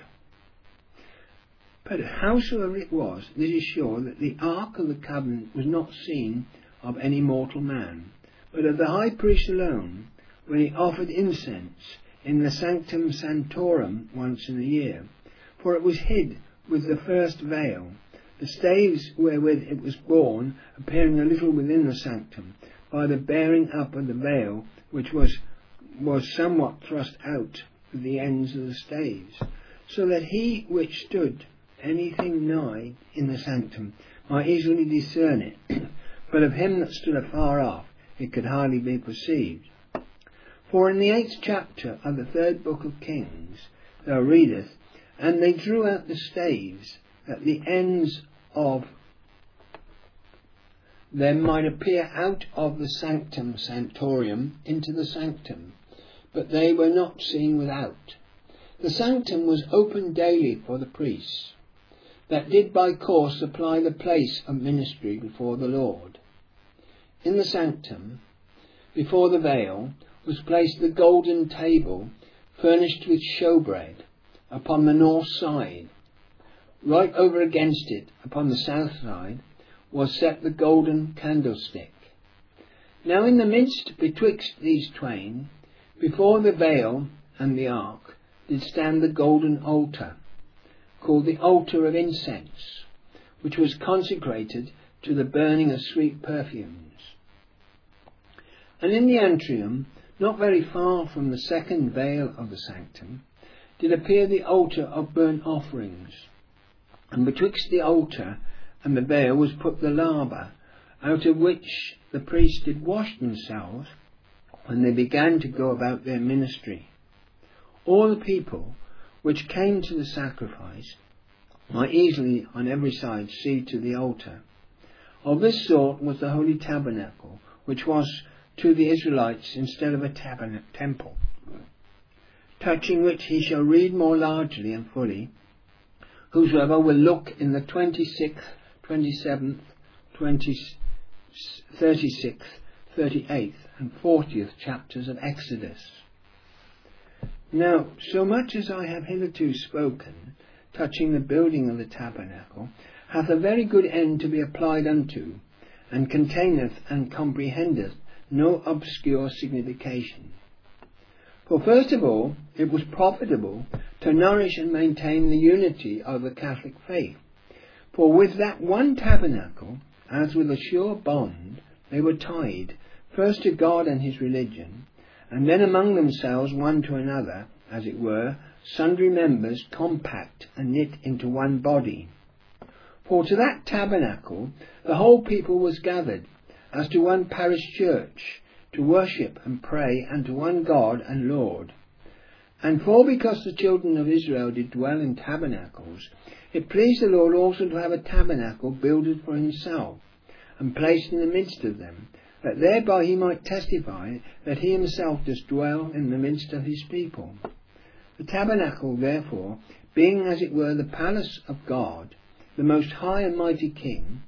But howsoever it was, this is sure that the ark of the covenant was not seen of any mortal man, but of the high priest alone, when he offered incense in the sanctum sanctorum once in a year. For it was hid with the first veil, the staves wherewith it was borne appearing a little within the sanctum, by the bearing up of the veil, which was somewhat thrust out with the ends of the staves, so that he which stood anything nigh in the sanctum might easily discern it, but of him that stood afar off it could hardly be perceived. For in the 8th chapter of the 3rd book of Kings thou readest, and they drew out the staves, that the ends of them might appear out of the sanctum sanctorum into the sanctum, but they were not seen without. The sanctum was open daily for the priests, that did by course supply the place of ministry before the Lord. In the sanctum, before the veil, was placed the golden table, furnished with showbread, upon the north side. Right over against it, upon the south side, was set the golden candlestick. Now in the midst betwixt these twain, before the veil and the ark, did stand the golden altar, called the altar of incense, which was consecrated to the burning of sweet perfumes. And in the atrium, not very far from the second veil of the sanctum, did appear the altar of burnt offerings, and betwixt the altar and the veil was put the laver, out of which the priests did wash themselves when they began to go about their ministry. All the people which came to the sacrifice might easily on every side see to the altar. Of this sort was the holy tabernacle, which was to the Israelites instead of a temple, touching which he shall read more largely and fully, whosoever will look in the 26th, 27th, 36th, 38th and 40th chapters of Exodus. Now, so much as I have hitherto spoken touching the building of the tabernacle hath a very good end to be applied unto, and containeth and comprehendeth no obscure signification. For first of all, it was profitable to nourish and maintain the unity of the Catholic faith. For with that one tabernacle, as with a sure bond, they were tied, first to God and his religion, and then among themselves one to another, as it were, sundry members compact and knit into one body. For to that tabernacle the whole people was gathered, as to one parish church, to worship and pray unto one God and Lord. And for because the children of Israel did dwell in tabernacles, it pleased the Lord also to have a tabernacle builded for himself, and placed in the midst of them, that thereby he might testify that he himself does dwell in the midst of his people. The tabernacle, therefore, being as it were the palace of God, the most high and mighty King,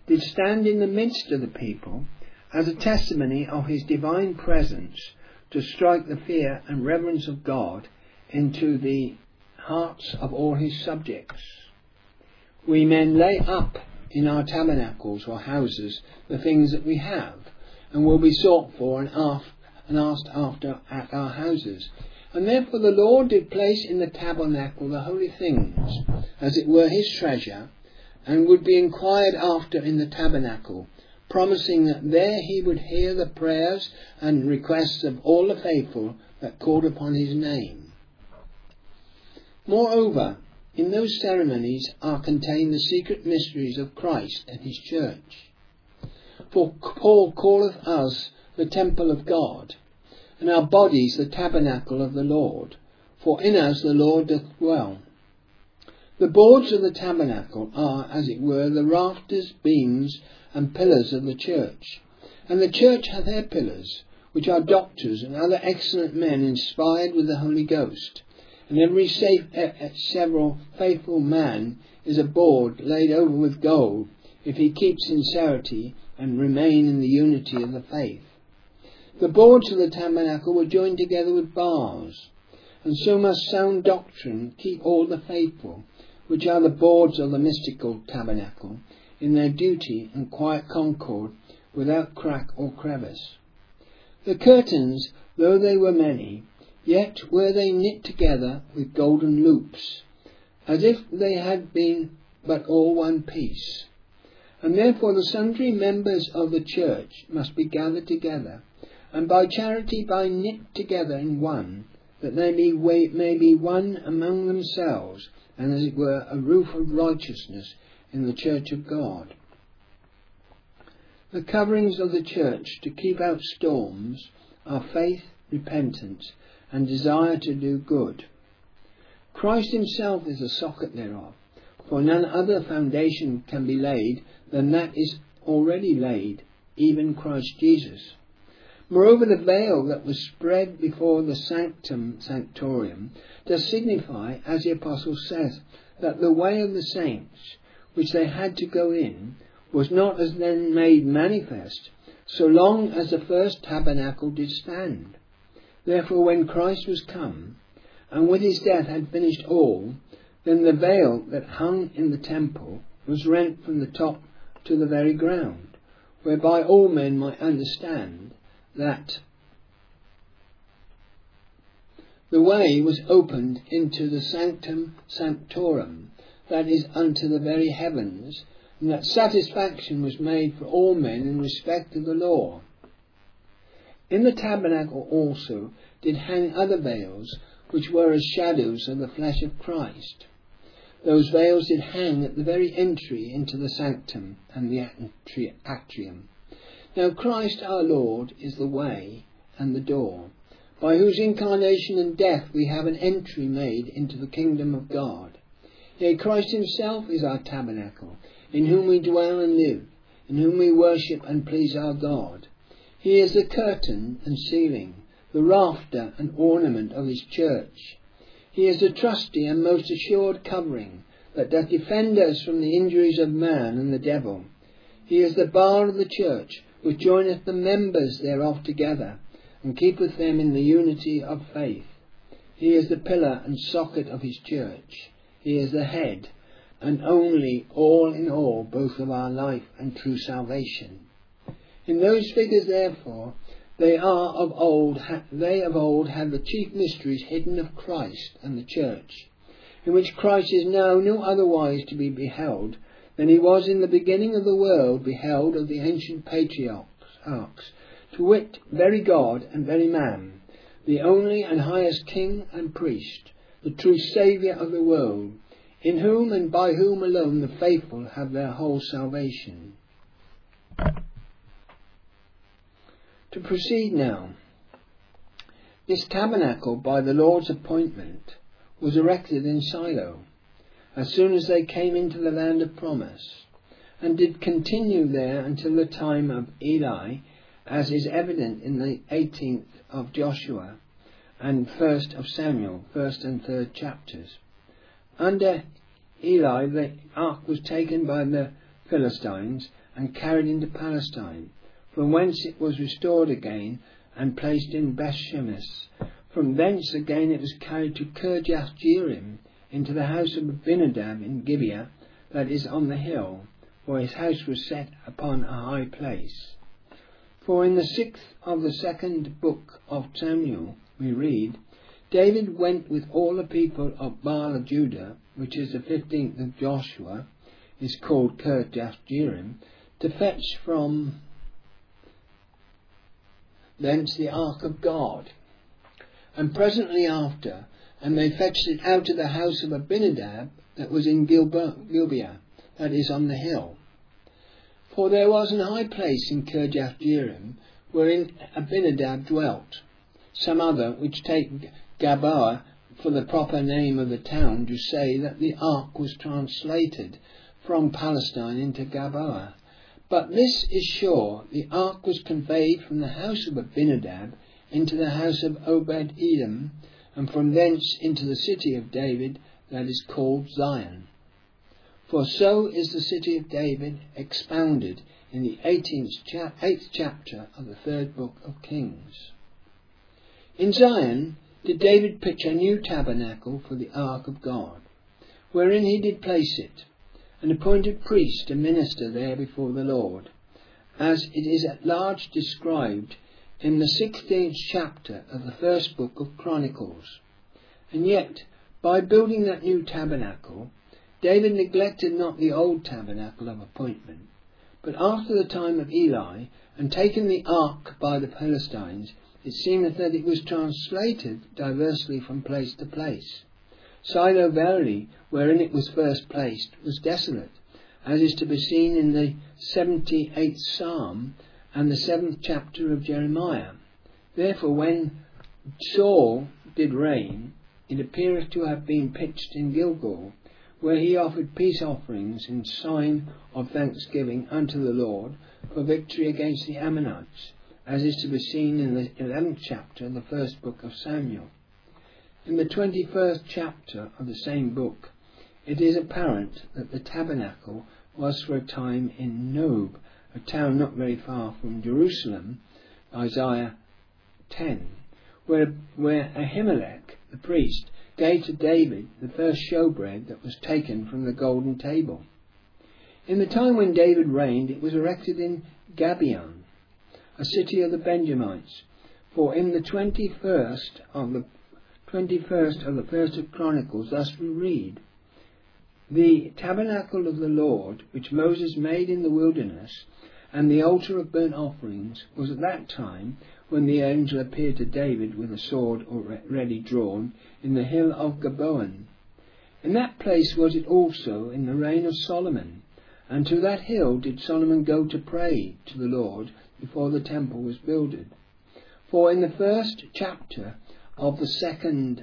did stand in the midst of the people as a testimony of his divine presence, to strike the fear and reverence of God into the hearts of all his subjects. We men lay up in our tabernacles or houses the things that we have, and will be sought for and asked after at our houses. And therefore the Lord did place in the tabernacle the holy things, as it were his treasure, and would be inquired after in the tabernacle, promising that there he would hear the prayers and requests of all the faithful that called upon his name. Moreover, in those ceremonies are contained the secret mysteries of Christ and his church. For Paul calleth us the temple of God, and our bodies the tabernacle of the Lord, for in us the Lord doth dwell. The boards of the tabernacle are, as it were, the rafters, beams, and pillars of the church. And the church hath her pillars, which are doctors and other excellent men inspired with the Holy Ghost. And every several faithful man is a board laid over with gold, if he keep sincerity and remain in the unity of the faith. The boards of the tabernacle were joined together with bars, and so must sound doctrine keep all the faithful, which are the boards of the mystical tabernacle, in their duty and quiet concord, without crack or crevice. The curtains, though they were many, yet were they knit together with golden loops, as if they had been but all one piece. And therefore the sundry members of the church must be gathered together, and by charity by knit together in one, that they may be one among themselves, and as it were a roof of righteousness in the church of God. The coverings of the church to keep out storms are faith, repentance, and desire to do good. Christ himself is the socket thereof, for none other foundation can be laid than that is already laid, even Christ Jesus. Moreover, the veil that was spread before the sanctum sanctorium does signify, as the apostle says, that the way of the saints, which they had to go in, was not as then made manifest, so long as the first tabernacle did stand. Therefore, when Christ was come, and with his death had finished all, then the veil that hung in the temple was rent from the top to the very ground, whereby all men might understand that the way was opened into the sanctum sanctorum, that is unto the very heavens, and that satisfaction was made for all men in respect of the law. In the tabernacle also did hang other veils, which were as shadows of the flesh of Christ. Those veils did hang at the very entry into the sanctum and the atrium. Now Christ our Lord is the way and the door, by whose incarnation and death we have an entry made into the kingdom of God. Yea, Christ himself is our tabernacle, in whom we dwell and live, in whom we worship and please our God. He is the curtain and ceiling, the rafter and ornament of his church. He is the trusty and most assured covering, that doth defend us from the injuries of man and the devil. He is the bar of the church, which joineth the members thereof together, and keepeth them in the unity of faith. He is the pillar and socket of his church. He is the head, and only all in all, both of our life and true salvation. In those figures, therefore, they of old had the chief mysteries hidden of Christ and the church, in which Christ is now no otherwise to be beheld than he was in the beginning of the world beheld of the ancient patriarchs, to wit, very God and very man, the only and highest King and Priest, the true Saviour of the world, in whom and by whom alone the faithful have their whole salvation. To proceed now. This tabernacle, by the Lord's appointment, was erected in Shiloh, as soon as they came into the land of promise, and did continue there until the time of Eli, as is evident in the 18th of Joshua and 1st of Samuel, 1st and 3rd chapters. Under Eli, the ark was taken by the Philistines, and carried into Palestine, from whence it was restored again and placed in Bethshemesh. From thence again it was carried to Kirjath-jearim, into the house of Abinadab in Gibeah, that is on the hill, for his house was set upon a high place. For in the 6th of the 2nd book of Samuel we read, David went with all the people of Baal of Judah, which is the 15th of Joshua, is called Kirjath-jearim, to fetch from thence the ark of God. And presently after, and they fetched it out of the house of Abinadab, that was in Gibeah, that is on the hill. For there was an high place in Kirjath-jearim, wherein Abinadab dwelt. Some other, which take Gabaa for the proper name of the town, do say that the ark was translated from Palestine into Gabaa. But this is sure, the ark was conveyed from the house of Abinadab into the house of Obed-Edom, and from thence into the city of David, that is called Zion. For so is the city of David expounded in the 8th chapter of the 3rd book of Kings. In Zion did David pitch a new tabernacle for the ark of God, wherein he did place it, and appointed priests to minister there before the Lord, as it is at large described in the 16th chapter of the 1st book of Chronicles. And yet, by building that new tabernacle, David neglected not the old tabernacle of appointment, but after the time of Eli, and taken the ark by the Philistines, it seemeth that it was translated diversely from place to place. Shiloh verily, wherein it was first placed, was desolate, as is to be seen in the 78th Psalm and the 7th chapter of Jeremiah. Therefore, when Saul did reign, it appeareth to have been pitched in Gilgal, where he offered peace offerings in sign of thanksgiving unto the Lord for victory against the Ammonites, as is to be seen in the 11th chapter of the 1st book of Samuel. In the 21st chapter of the same book, it is apparent that the tabernacle was for a time in Nob, a town not very far from Jerusalem, Isaiah 10, where Ahimelech, the priest, gave to David the first showbread that was taken from the golden table. In the time when David reigned, it was erected in Gibeon, a city of the Benjamites. For in the 21st of the 1st of Chronicles, thus we read, the tabernacle of the Lord, which Moses made in the wilderness, and the altar of burnt offerings, was at that time when the angel appeared to David with a sword already drawn in the hill of Gaboan. In that place was it also in the reign of Solomon, and to that hill did Solomon go to pray to the Lord before the temple was builded. For in the 1st chapter of the 2nd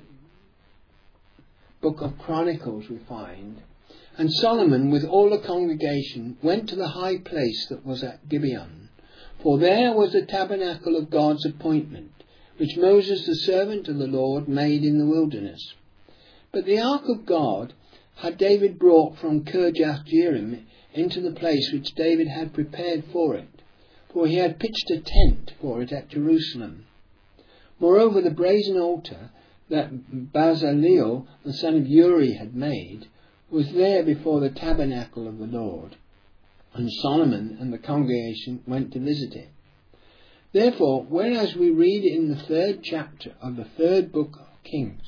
book of Chronicles we find, and Solomon with all the congregation went to the high place that was at Gibeon, for there was the tabernacle of God's appointment, which Moses the servant of the Lord made in the wilderness. But the ark of God had David brought from Kirjath-jearim into the place which David had prepared for it, for he had pitched a tent for it at Jerusalem. Moreover, the brazen altar that Bezaleel the son of Uri had made was there before the tabernacle of the Lord, and Solomon and the congregation went to visit it. Therefore, whereas we read in the 3rd chapter of the 3rd book of Kings,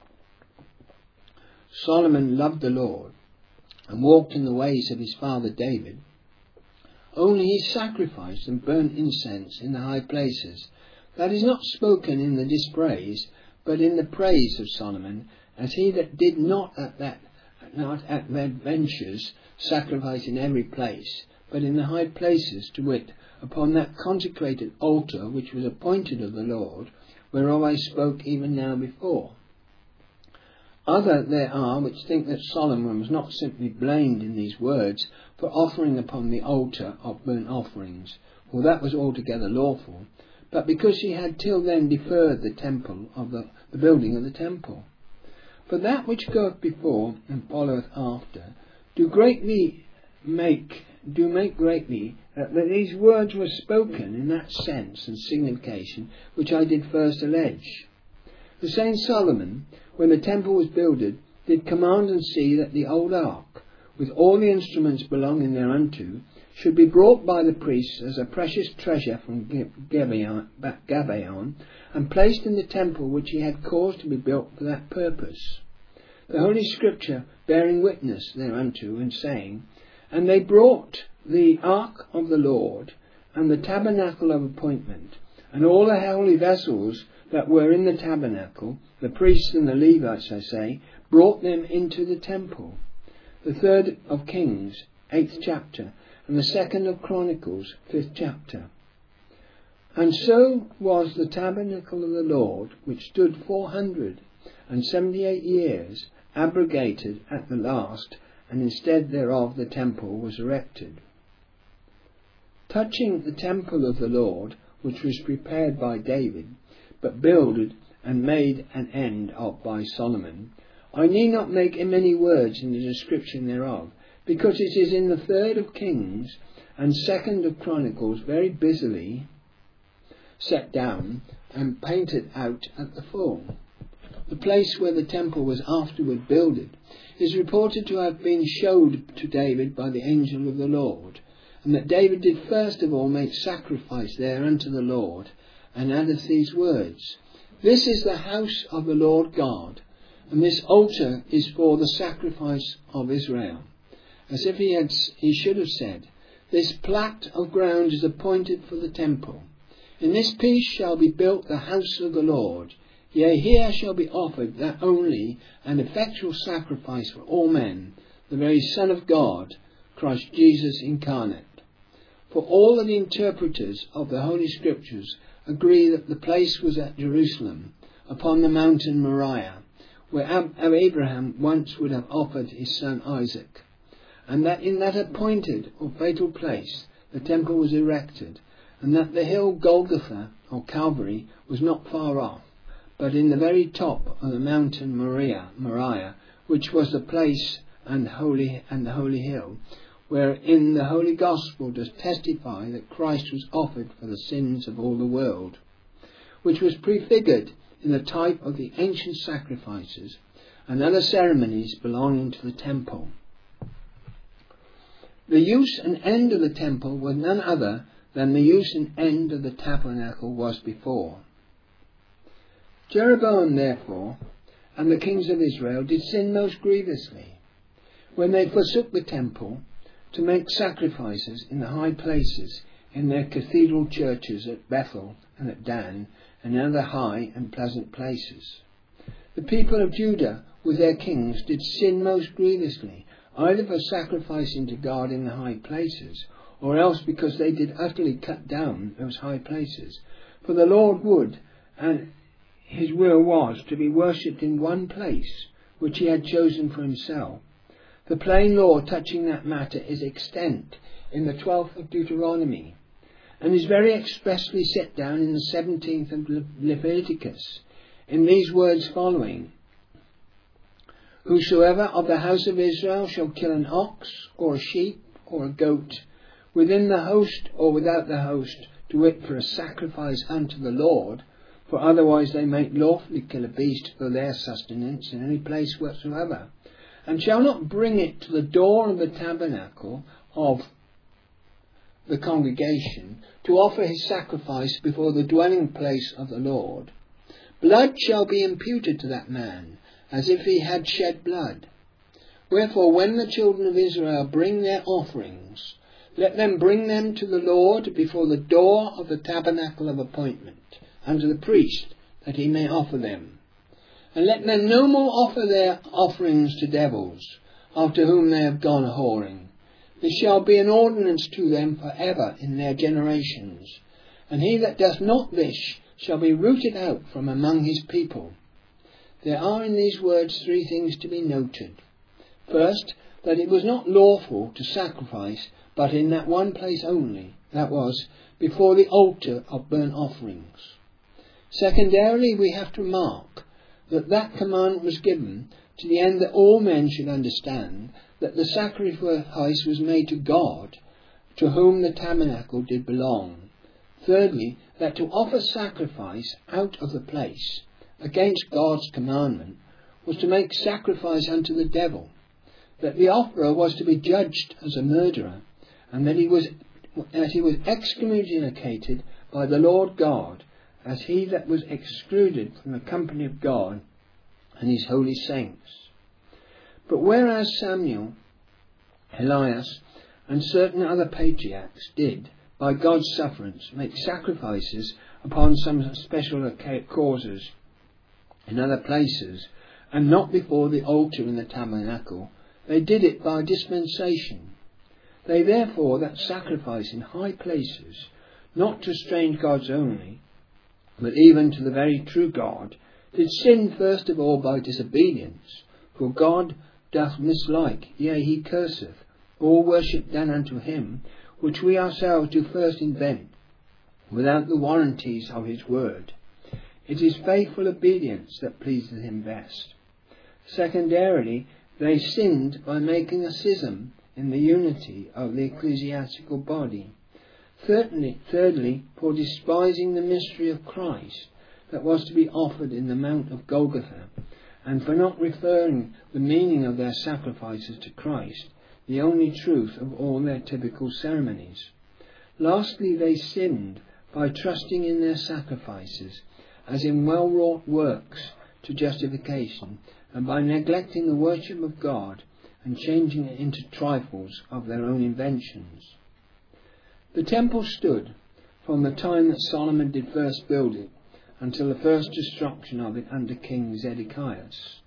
Solomon loved the Lord and walked in the ways of his father David, only he sacrificed and burnt incense in the high places. That is not spoken in the dispraise, but in the praise of Solomon, as he that did not at adventures sacrifice in every place, but in the high places, to wit, upon that consecrated altar which was appointed of the Lord, whereof I spoke even now before. Other there are which think that Solomon was not simply blamed in these words for offering upon the altar of burnt offerings, for that was altogether lawful, but because he had till then deferred the temple of the building of the temple. For that which goeth before and followeth after do greatly make do make greatly that these words were spoken in that sense and signification which I did first allege. The same Solomon, when the temple was builded, did command and see that the old ark, with all the instruments belonging thereunto, should be brought by the priests as a precious treasure from Gabaon, and placed in the temple which he had caused to be built for that purpose. The Holy Scripture bearing witness thereunto, and saying, And they brought the ark of the Lord, and the tabernacle of appointment, and all the holy vessels that were in the tabernacle, the priests and the Levites, I say, brought them into the temple. The 3rd of Kings, 8th chapter, and the 2nd of Chronicles, 5th chapter. And so was the tabernacle of the Lord, which stood 478 years, abrogated at the last, and instead thereof the temple was erected. Touching the temple of the Lord, which was prepared by David, but builded and made an end of by Solomon, I need not make many words in the description thereof, because it is in the 3rd of Kings and 2nd of Chronicles very busily set down and painted out at the full. The place where the temple was afterward builded is reported to have been showed to David by the angel of the Lord, and that David did first of all make sacrifice there unto the Lord, and addeth these words, This is the house of the Lord God, and this altar is for the sacrifice of Israel. As if he should have said, This plat of ground is appointed for the temple. In this piece shall be built the house of the Lord. Yea, here shall be offered that only and effectual sacrifice for all men, the very Son of God, Christ Jesus incarnate. For all of the interpreters of the Holy Scriptures agree that the place was at Jerusalem, upon the mountain Moriah, where Abraham once would have offered his son Isaac, and that in that appointed or fatal place the temple was erected, and that the hill Golgotha or Calvary was not far off, but in the very top of the mountain Moriah, which was the place and the holy hill, wherein the Holy Gospel does testify that Christ was offered for the sins of all the world, which was prefigured in the type of the ancient sacrifices and other ceremonies belonging to the temple. The use and end of the temple was none other than the use and end of the tabernacle was before. Jeroboam, therefore, and the kings of Israel did sin most grievously, when they forsook the temple to make sacrifices in the high places in their cathedral churches at Bethel and at Dan, and other high and pleasant places. The people of Judah with their kings did sin most grievously, either for sacrificing to God in the high places, or else because they did utterly cut down those high places. For the Lord would, and his will was, to be worshipped in one place, which he had chosen for himself. The plain law touching that matter is extant in the 12th of Deuteronomy, and is very expressly set down in the 17th of Leviticus, in these words following, Whosoever of the house of Israel shall kill an ox, or a sheep, or a goat, within the host or without the host, to wit, for a sacrifice unto the Lord, for otherwise they might lawfully kill a beast for their sustenance in any place whatsoever, and shall not bring it to the door of the tabernacle of the congregation, to offer his sacrifice before the dwelling place of the Lord, blood shall be imputed to that man, as if he had shed blood. Wherefore, when the children of Israel bring their offerings, let them bring them to the Lord before the door of the tabernacle of appointment, unto the priest, that he may offer them. And let them no more offer their offerings to devils, after whom they have gone a-whoring. This shall be an ordinance to them for ever in their generations. And he that does not this shall be rooted out from among his people. There are in these words 3 things to be noted. First, that it was not lawful to sacrifice but in that one place only, that was, before the altar of burnt offerings. Secondarily, we have to mark that that commandment was given to the end that all men should understand that the sacrifice was made to God, to whom the tabernacle did belong. Thirdly, that to offer sacrifice out of the place, against God's commandment, was to make sacrifice unto the devil, that the offerer was to be judged as a murderer, and that he was excommunicated by the Lord God, as he that was excluded from the company of God and his holy saints. But whereas Samuel, Elias, and certain other patriarchs did, by God's sufferance, make sacrifices upon some special causes in other places, and not before the altar in the tabernacle, they did it by dispensation. They therefore that sacrifice in high places, not to strange gods only, but even to the very true God, did sin first of all by disobedience. For God doth mislike, yea, he curseth, all worship done unto him, which we ourselves do first invent, without the warranties of his word. It is faithful obedience that pleases him best. Secondarily, they sinned by making a schism in the unity of the ecclesiastical body. Thirdly, for despising the mystery of Christ that was to be offered in the Mount of Golgotha, and for not referring the meaning of their sacrifices to Christ, the only truth of all their typical ceremonies. Lastly, they sinned by trusting in their sacrifices as in well-wrought works to justification, and by neglecting the worship of God and changing it into trifles of their own inventions. The temple stood from the time that Solomon did first build it until the first destruction of it under King Zedekias,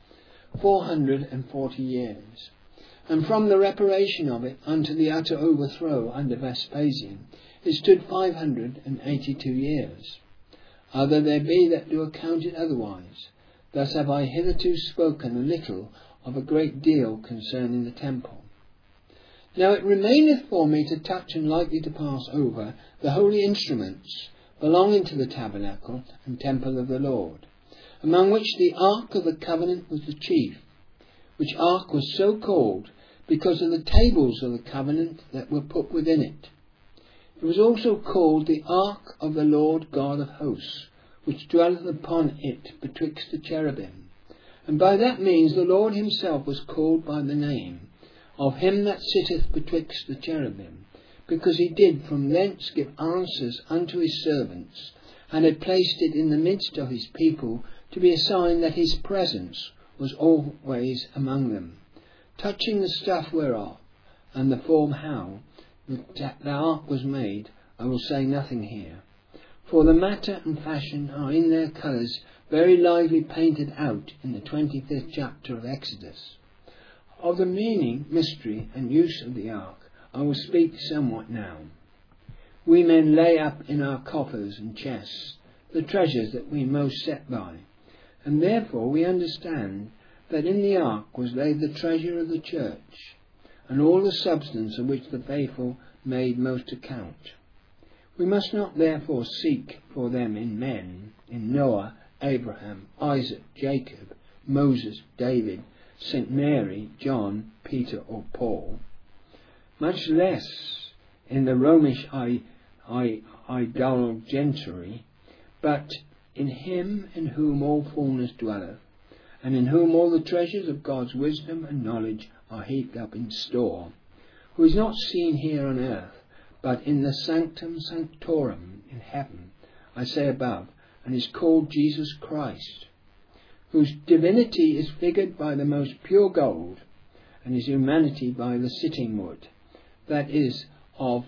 440 years. And from the reparation of it unto the utter overthrow under Vespasian, it stood 582 years. Other there be that do account it otherwise. Thus have I hitherto spoken a little of a great deal concerning the temple. Now it remaineth for me to touch and lightly to pass over the holy instruments belonging to the tabernacle and temple of the Lord, among which the ark of the covenant was the chief, which ark was so called because of the tables of the covenant that were put within it. It was also called the ark of the Lord God of hosts, which dwelleth upon it betwixt the cherubim. And by that means the Lord himself was called by the name of him that sitteth betwixt the cherubim, because he did from thence give answers unto his servants, and had placed it in the midst of his people to be a sign that his presence was always among them. Touching the stuff whereof, and the form how the ark was made, I will say nothing here. For the matter and fashion are in their colours very lively painted out in the 25th chapter of Exodus. Of the meaning, mystery, and use of the ark, I will speak somewhat now. We men lay up in our coffers and chests the treasures that we most set by, and therefore we understand that in the ark was laid the treasure of the church, and all the substance of which the faithful made most account. We must not therefore seek for them in men, in Noah, Abraham, Isaac, Jacob, Moses, David, St. Mary, John, Peter, or Paul, much less in the Romish idolatry, but in him in whom all fullness dwelleth, and in whom all the treasures of God's wisdom and knowledge are heaped up in store, who is not seen here on earth, but in the sanctum sanctorum in heaven, I say above, and is called Jesus Christ, whose divinity is figured by the most pure gold, and his humanity by the sitting wood, that is of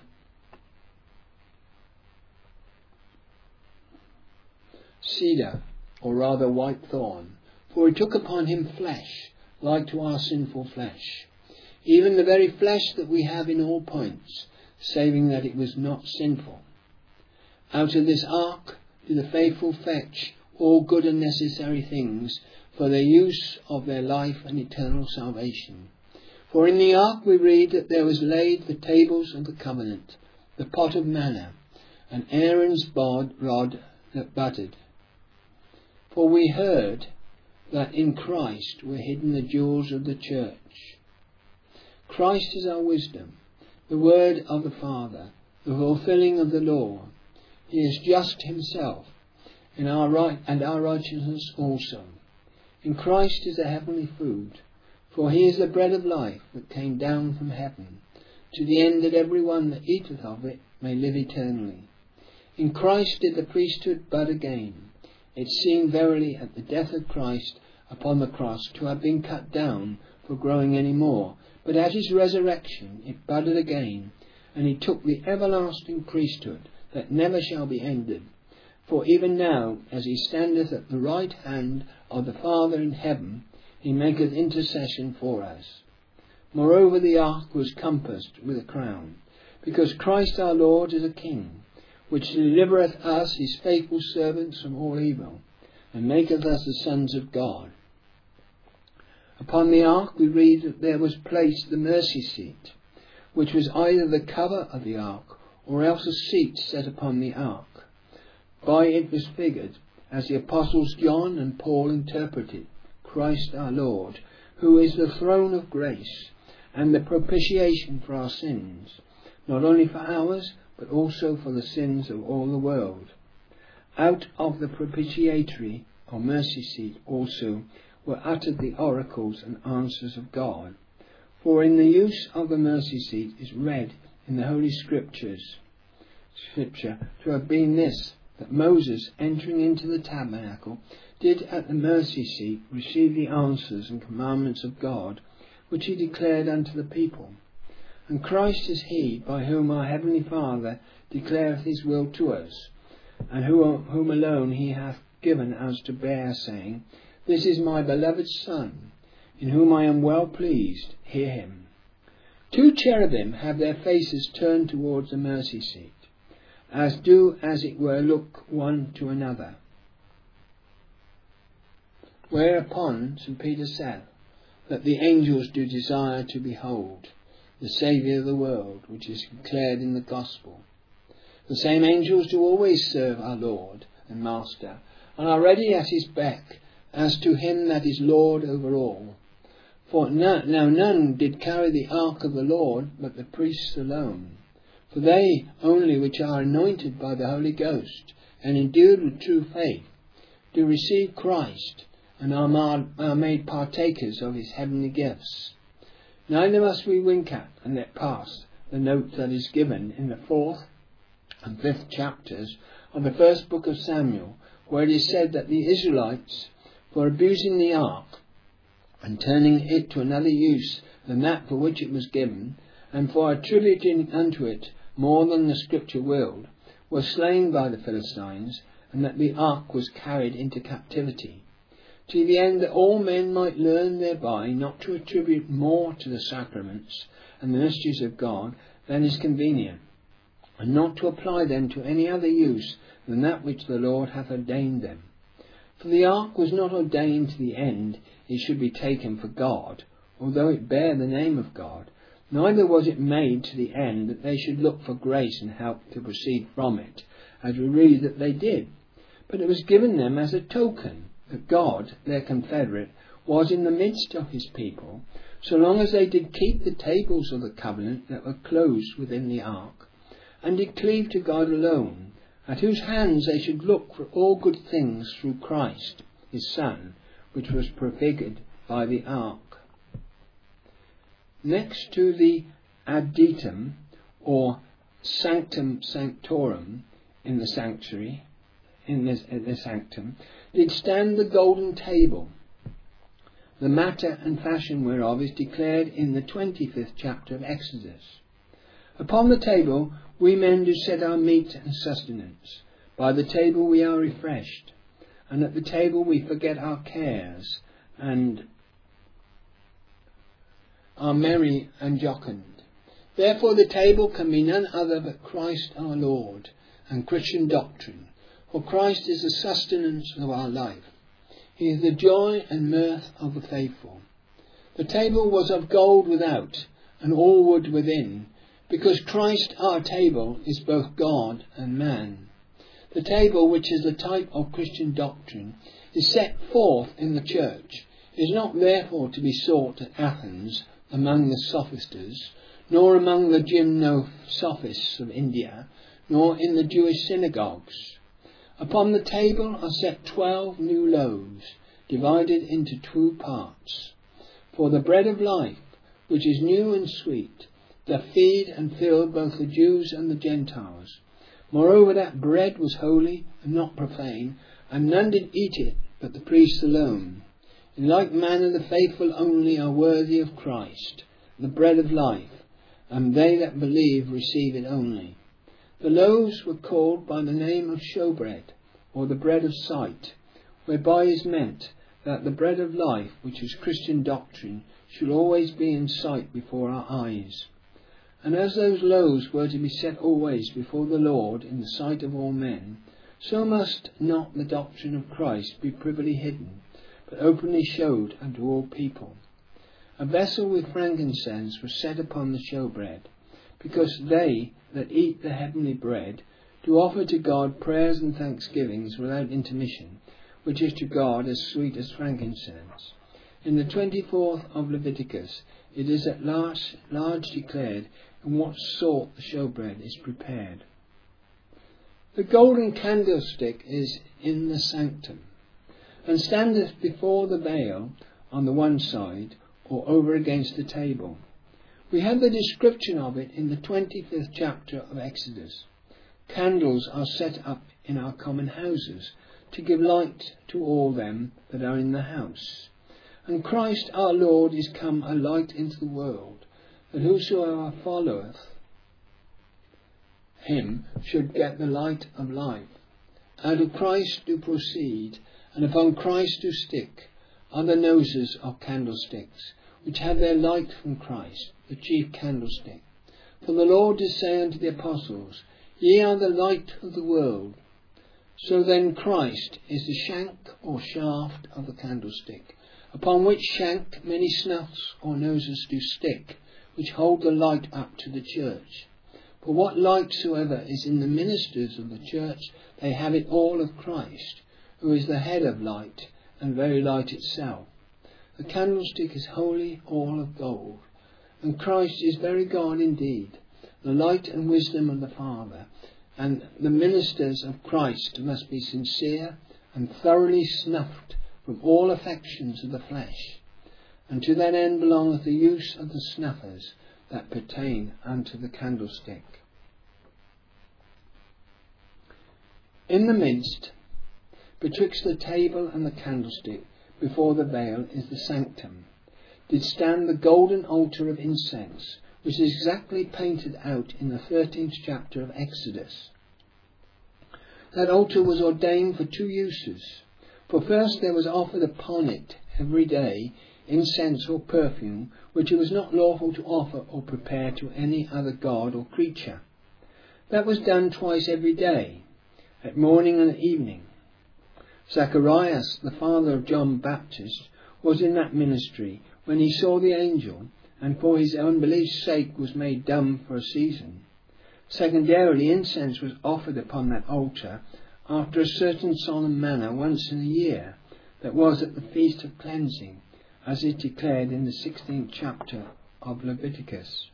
cedar, or rather white thorn, for he took upon him flesh, like to our sinful flesh, even the very flesh that we have in all points, saving that it was not sinful. Out of this ark do the faithful fetch all good and necessary things for the use of their life and eternal salvation. For in the ark we read that there was laid the tables of the covenant, the pot of manna, and Aaron's rod that budded. For we heard that in Christ were hidden the jewels of the church. Christ is our wisdom, the word of the Father, the fulfilling of the law. He is just himself, in our right and our righteousness also. In Christ is the heavenly food, for he is the bread of life that came down from heaven, to the end that every one that eateth of it may live eternally. In Christ did the priesthood bud again. It seemed verily at the death of Christ upon the cross to have been cut down for growing any more, but at his resurrection it budded again, and he took the everlasting priesthood that never shall be ended. For even now, as he standeth at the right hand of the Father in heaven, he maketh intercession for us. Moreover, the ark was compassed with a crown, because Christ our Lord is a king, which delivereth us his faithful servants from all evil, and maketh us the sons of God. Upon the ark we read that there was placed the mercy seat, which was either the cover of the ark, or else a seat set upon the ark. By it was figured, as the apostles John and Paul interpreted, Christ our Lord, who is the throne of grace, and the propitiation for our sins, not only for ours, but also for the sins of all the world. Out of the propitiatory, or mercy seat also, were uttered the oracles and answers of God. For in the use of the mercy seat is read in the Holy Scripture to have been this, that Moses, entering into the tabernacle, did at the mercy seat receive the answers and commandments of God, which he declared unto the people. And Christ is he by whom our heavenly Father declareth his will to us, and whom alone he hath given us to bear, saying, This is my beloved Son, in whom I am well pleased, hear him. 2 cherubim have their faces turned towards the mercy seat, as do as it were look one to another. Whereupon St. Peter saith, that the angels do desire to behold the Saviour of the world, which is declared in the Gospel. The same angels do always serve our Lord and Master, and are ready at his beck, as to him that is Lord over all. For now none did carry the ark of the Lord, but the priests alone. For they only which are anointed by the Holy Ghost, and endued with true faith, do receive Christ, and are made partakers of his heavenly gifts. Neither must we wink at and let pass the note that is given in the 4th and 5th chapters of the 1st book of Samuel, where it is said that the Israelites, for abusing the ark, and turning it to another use than that for which it was given, and for attributing unto it more than the Scripture willed, were slain by the Philistines, and that the ark was carried into captivity, to the end that all men might learn thereby not to attribute more to the sacraments and the mysteries of God than is convenient, and not to apply them to any other use than that which the Lord hath ordained them. For the ark was not ordained to the end it should be taken for God, although it bare the name of God, neither was it made to the end that they should look for grace and help to proceed from it, as we read that they did, but it was given them as a token that God, their confederate, was in the midst of his people, so long as they did keep the tables of the covenant that were closed within the ark, and did cleave to God alone, at whose hands they should look for all good things through Christ, his Son, which was prefigured by the ark. Next to the adytum, or sanctum sanctorum, in the sanctuary, in the sanctum, did stand the golden table, the matter and fashion whereof is declared in the 25th chapter of Exodus. Upon the table we men do set our meat and sustenance. By the table we are refreshed, and at the table we forget our cares, and are merry and jocund. Therefore the table can be none other but Christ our Lord, and Christian doctrine. For Christ is the sustenance of our life. He is the joy and mirth of the faithful. The table was of gold without, and all wood within, because Christ our table is both God and man. The table, which is the type of Christian doctrine, is set forth in the church, is not therefore to be sought at Athens among the sophisters, nor among the gymnosophists of India, nor in the Jewish synagogues. Upon the table are set 12 new loaves, divided into 2 parts, for the bread of life, which is new and sweet, doth feed and fill both the Jews and the Gentiles. Moreover, that bread was holy and not profane, and none did eat it but the priests alone. In like manner the faithful only are worthy of Christ, the bread of life, and they that believe receive it only. The loaves were called by the name of showbread, or the bread of sight, whereby is meant that the bread of life, which is Christian doctrine, should always be in sight before our eyes. And as those loaves were to be set always before the Lord in the sight of all men, so must not the doctrine of Christ be privily hidden, but openly showed unto all people. A vessel with frankincense was set upon the showbread, because they that eat the heavenly bread do offer to God prayers and thanksgivings without intermission, which is to God as sweet as frankincense. In the 24th of Leviticus it is at large declared in what sort the showbread is prepared. The golden candlestick is in the sanctum, and standeth before the veil on the one side, or over against the table. We have the description of it in the 25th chapter of Exodus. Candles are set up in our common houses, to give light to all them that are in the house. And Christ our Lord is come a light into the world, that whosoever followeth him should get the light of life. Out of Christ do proceed, and upon Christ do stick, are the noses of candlesticks, which have their light from Christ, the chief candlestick. For the Lord did say unto the apostles, Ye are the light of the world. So then Christ is the shank or shaft of the candlestick, upon which shank many snuffs or noses do stick, which hold the light up to the church. For what light soever is in the ministers of the church, they have it all of Christ, who is the head of light, and very light itself. The candlestick is wholly all of gold, and Christ is very God indeed, the light and wisdom of the Father, and the ministers of Christ must be sincere and thoroughly snuffed from all affections of the flesh, and to that end belongeth the use of the snuffers that pertain unto the candlestick. In the midst, betwixt the table and the candlestick, before the veil, is the sanctum, did stand the golden altar of incense, which is exactly painted out in the 13th chapter of Exodus. That altar was ordained for 2 uses. For first there was offered upon it every day incense or perfume, which it was not lawful to offer or prepare to any other god or creature. That was done twice every day, at morning and evening. Zacharias, the father of John Baptist, was in that ministry when he saw the angel, and for his unbelief's sake was made dumb for a season. Secondarily, incense was offered upon that altar after a certain solemn manner once in a year, that was at the Feast of Cleansing, as is declared in the 16th chapter of Leviticus.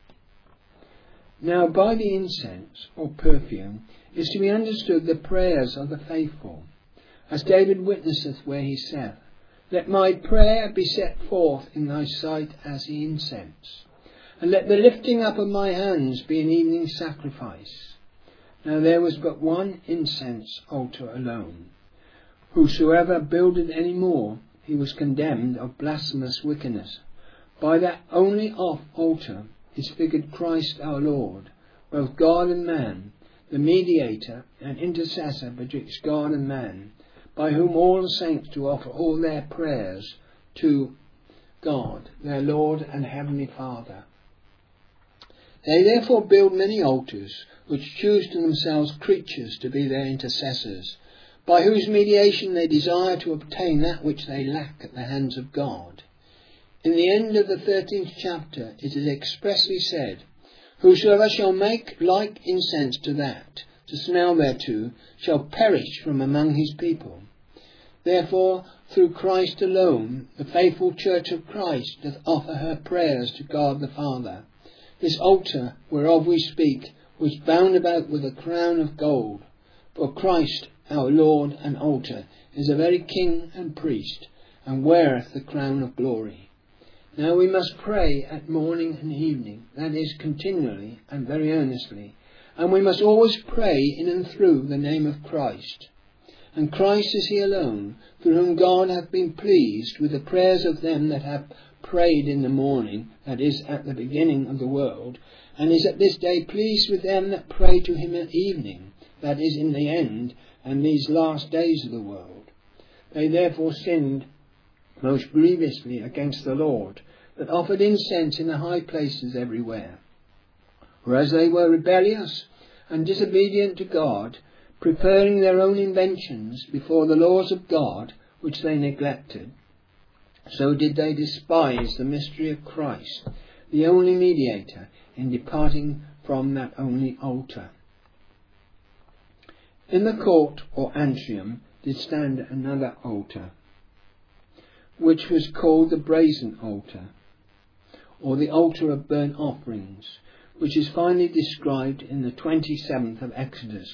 Now by the incense, or perfume, is to be understood the prayers of the faithful, as David witnesseth where he saith, Let my prayer be set forth in thy sight as the incense, and let the lifting up of my hands be an evening sacrifice. Now there was but one incense altar alone. Whosoever builded any more, he was condemned of blasphemous wickedness. By that only altar is figured Christ our Lord, both God and man, the mediator and intercessor betwixt God and man, by whom all the saints do offer all their prayers to God, their Lord and Heavenly Father. They therefore build many altars, which choose to themselves creatures to be their intercessors, by whose mediation they desire to obtain that which they lack at the hands of God. In the end of the 13th chapter it is expressly said, Whosoever shall make like incense to that, to smell thereto, shall perish from among his people. Therefore, through Christ alone, the faithful Church of Christ doth offer her prayers to God the Father, This altar whereof we speak was bound about with a crown of gold. For Christ, our Lord and altar, is a very king and priest, and weareth the crown of glory. Now we must pray at morning and evening, that is, continually and very earnestly, and we must always pray in and through the name of Christ. And Christ is he alone, through whom God hath been pleased with the prayers of them that have prayed in the morning, that is, at the beginning of the world, and is at this day pleased with them that pray to him at evening, that is, in the end, and these last days of the world. They therefore sinned most grievously against the Lord, that offered incense in the high places everywhere. Whereas they were rebellious and disobedient to God, preferring their own inventions before the laws of God, which they neglected, so did they despise the mystery of Christ, the only mediator, in departing from that only altar. In the court or antrium did stand another altar, which was called the brazen altar, or the altar of burnt offerings, which is finely described in the 27th of Exodus.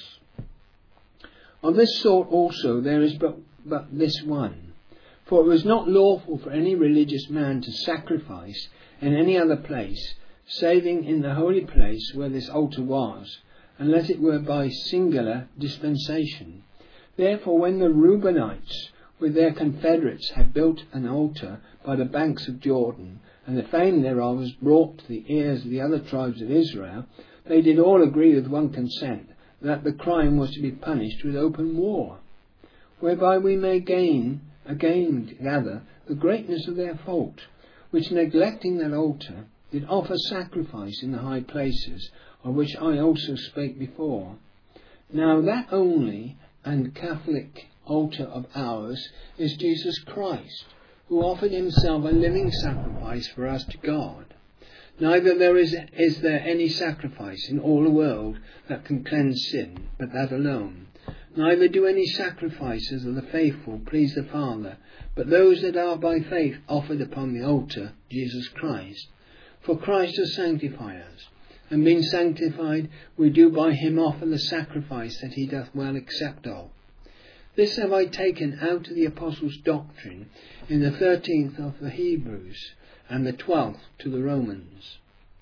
Of this sort also there is but this one, for it was not lawful for any religious man to sacrifice in any other place, saving in the holy place where this altar was, unless it were by singular dispensation. Therefore when the Reubenites with their confederates had built an altar by the banks of Jordan, and the fame thereof was brought to the ears of the other tribes of Israel, they did all agree with one consent that the crime was to be punished with open war, whereby we may again gather the greatness of their fault, which neglecting that altar did offer sacrifice in the high places, of which I also spake before. Now that only and Catholic altar of ours is Jesus Christ, who offered himself a living sacrifice for us to God. Neither is there any sacrifice in all the world that can cleanse sin, but that alone. Neither do any sacrifices of the faithful please the Father, but those that are by faith offered upon the altar, Jesus Christ. For Christ has sanctified us, and being sanctified, we do by him offer the sacrifice that he doth well accept of. This have I taken out of the Apostles' doctrine in the 13th of the Hebrews, and the 12th to the Romans.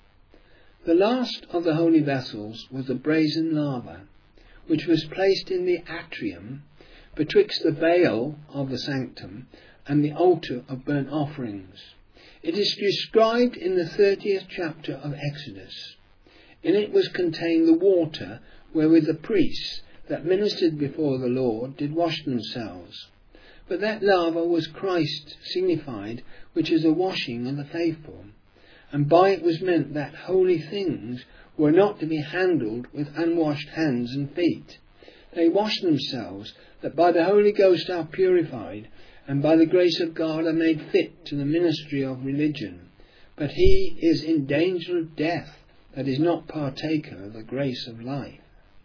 The last of the holy vessels was the brazen laver, which was placed in the atrium betwixt the veil of the sanctum and the altar of burnt offerings. It is described in the 30th chapter of Exodus. In it was contained the water wherewith the priests that ministered before the Lord did wash themselves. But that laver was Christ signified, which is a washing of the faithful, and by it was meant that holy things were not to be handled with unwashed hands and feet. They wash themselves, that by the Holy Ghost are purified, and by the grace of God are made fit to the ministry of religion. But he is in danger of death that is not partaker of the grace of life.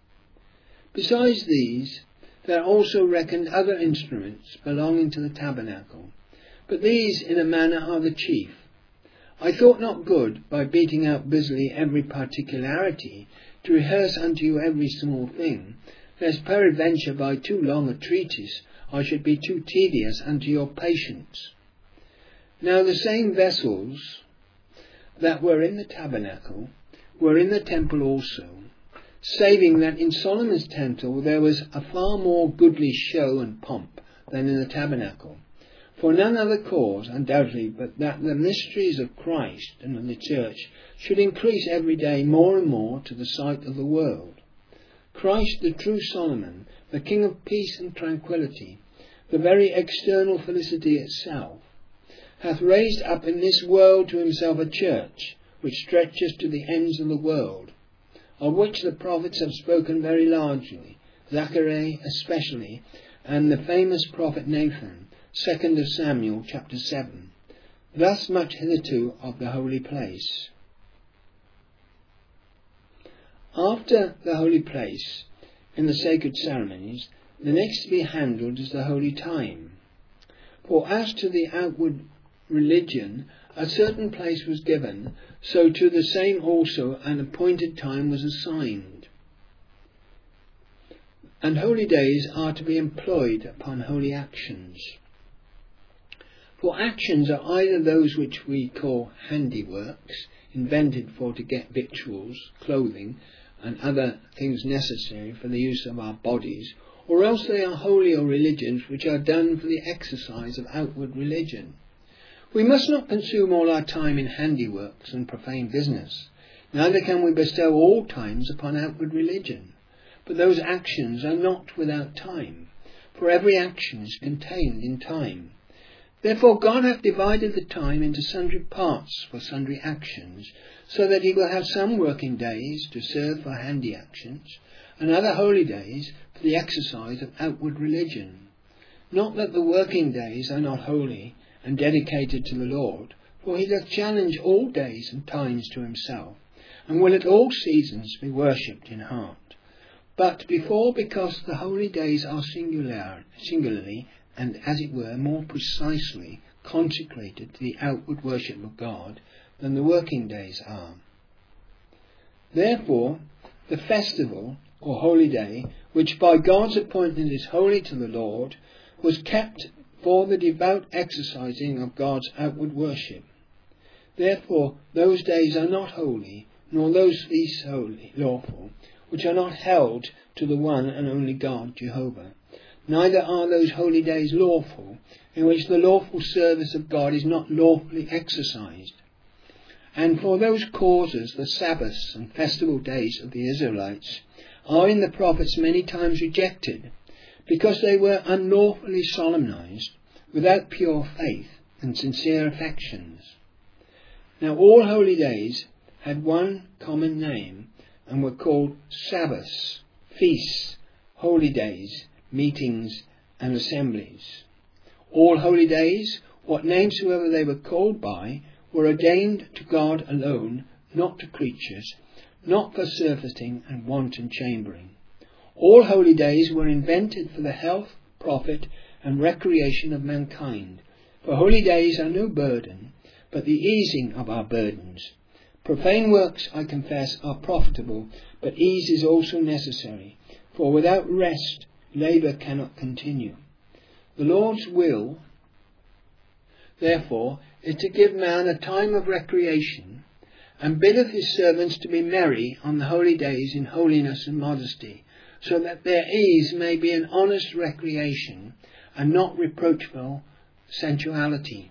Besides these, there are also reckoned other instruments belonging to the tabernacle, but these in a manner are the chief. I thought not good, by beating out busily every particularity, to rehearse unto you every small thing, lest peradventure by too long a treatise I should be too tedious unto your patience. Now the same vessels that were in the tabernacle were in the temple also, saving that in Solomon's temple there was a far more goodly show and pomp than in the tabernacle. For none other cause, undoubtedly, but that the mysteries of Christ and of the church should increase every day more and more to the sight of the world. Christ, the true Solomon, the King of peace and tranquility, the very external felicity itself, hath raised up in this world to himself a church which stretches to the ends of the world, of which the prophets have spoken very largely, Zechariah especially, and the famous prophet Nathan, 2nd of Samuel, chapter 7. Thus much hitherto of the holy place. After the holy place, in the sacred ceremonies, the next to be handled is the holy time. For as to the outward religion a certain place was given, so to the same also an appointed time was assigned. And holy days are to be employed upon holy actions. For actions are either those which we call handiworks, invented for to get victuals, clothing, and other things necessary for the use of our bodies, or else they are holy or religions which are done for the exercise of outward religion. We must not consume all our time in handiworks and profane business, neither can we bestow all times upon outward religion. But those actions are not without time, for every action is contained in time. Therefore God hath divided the time into sundry parts for sundry actions, so that he will have some working days to serve for handy actions, and other holy days for the exercise of outward religion. Not that the working days are not holy and dedicated to the Lord, for he doth challenge all days and times to himself, and will at all seasons be worshipped in heart. But because the holy days are singularly, and as it were more precisely, consecrated to the outward worship of God than the working days are. Therefore, the festival, or holy day, which by God's appointment is holy to the Lord, was kept for the devout exercising of God's outward worship. Therefore, those days are not holy, nor those feasts holy, lawful, which are not held to the one and only God, Jehovah. Neither are those holy days lawful, in which the lawful service of God is not lawfully exercised. And for those causes the Sabbaths and festival days of the Israelites are in the prophets many times rejected, because they were unlawfully solemnized, without pure faith and sincere affections. Now all holy days had one common name, and were called Sabbaths, feasts, holy days, meetings, and assemblies. All holy days, what names soever they were called by, were ordained to God alone, not to creatures, not for surfeiting and wanton chambering. All holy days were invented for the health, profit, and recreation of mankind. For holy days are no burden, but the easing of our burdens. Profane works, I confess, are profitable, but ease is also necessary, for without rest labour cannot continue. The Lord's will, therefore, is to give man a time of recreation, and biddeth his servants to be merry on the holy days in holiness and modesty, so that their ease may be an honest recreation, and not reproachful sensuality.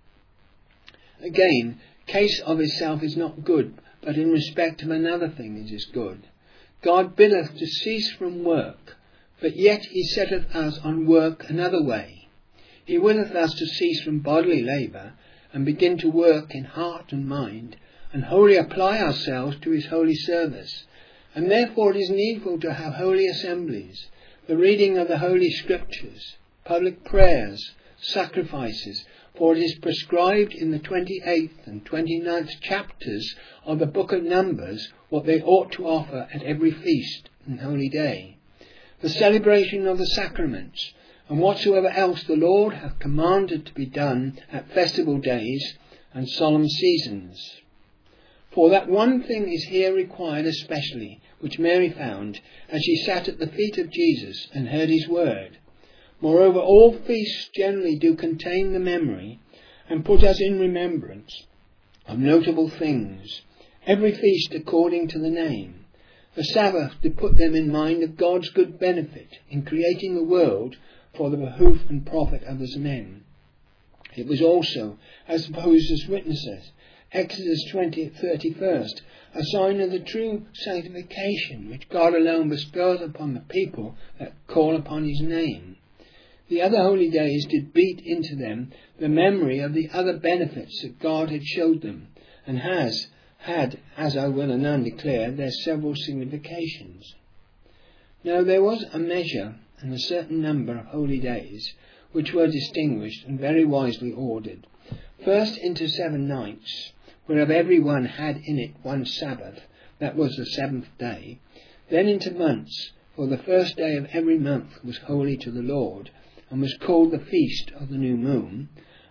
Again, case of itself is not good, but in respect of another thing it is good. God biddeth to cease from work, but yet he setteth us on work another way. He willeth us to cease from bodily labour, and begin to work in heart and mind, and wholly apply ourselves to his holy service. And therefore it is needful to have holy assemblies, the reading of the holy scriptures, public prayers, sacrifices, for it is prescribed in the 28th and 29th chapters of the book of Numbers what they ought to offer at every feast and holy day, the celebration of the sacraments, and whatsoever else the Lord hath commanded to be done at festival days and solemn seasons. For that one thing is here required especially, which Mary found as she sat at the feet of Jesus and heard his word. Moreover, all feasts generally do contain the memory and put us in remembrance of notable things, every feast according to the name. The Sabbath to put them in mind of God's good benefit in creating the world for the behoof and profit of his men. It was also, as Moses witnesses, Exodus 31st, a sign of the true sanctification which God alone bestows upon the people that call upon his name. The other holy days did beat into them the memory of the other benefits that God had showed them, and had, as I will anon declare, their several significations. Now there was a measure and a certain number of holy days, which were distinguished and very wisely ordered, first into 7 nights, whereof every one had in it one Sabbath, that was the 7th day, then into months, for the first day of every month was holy to the Lord, and was called the feast of the new moon,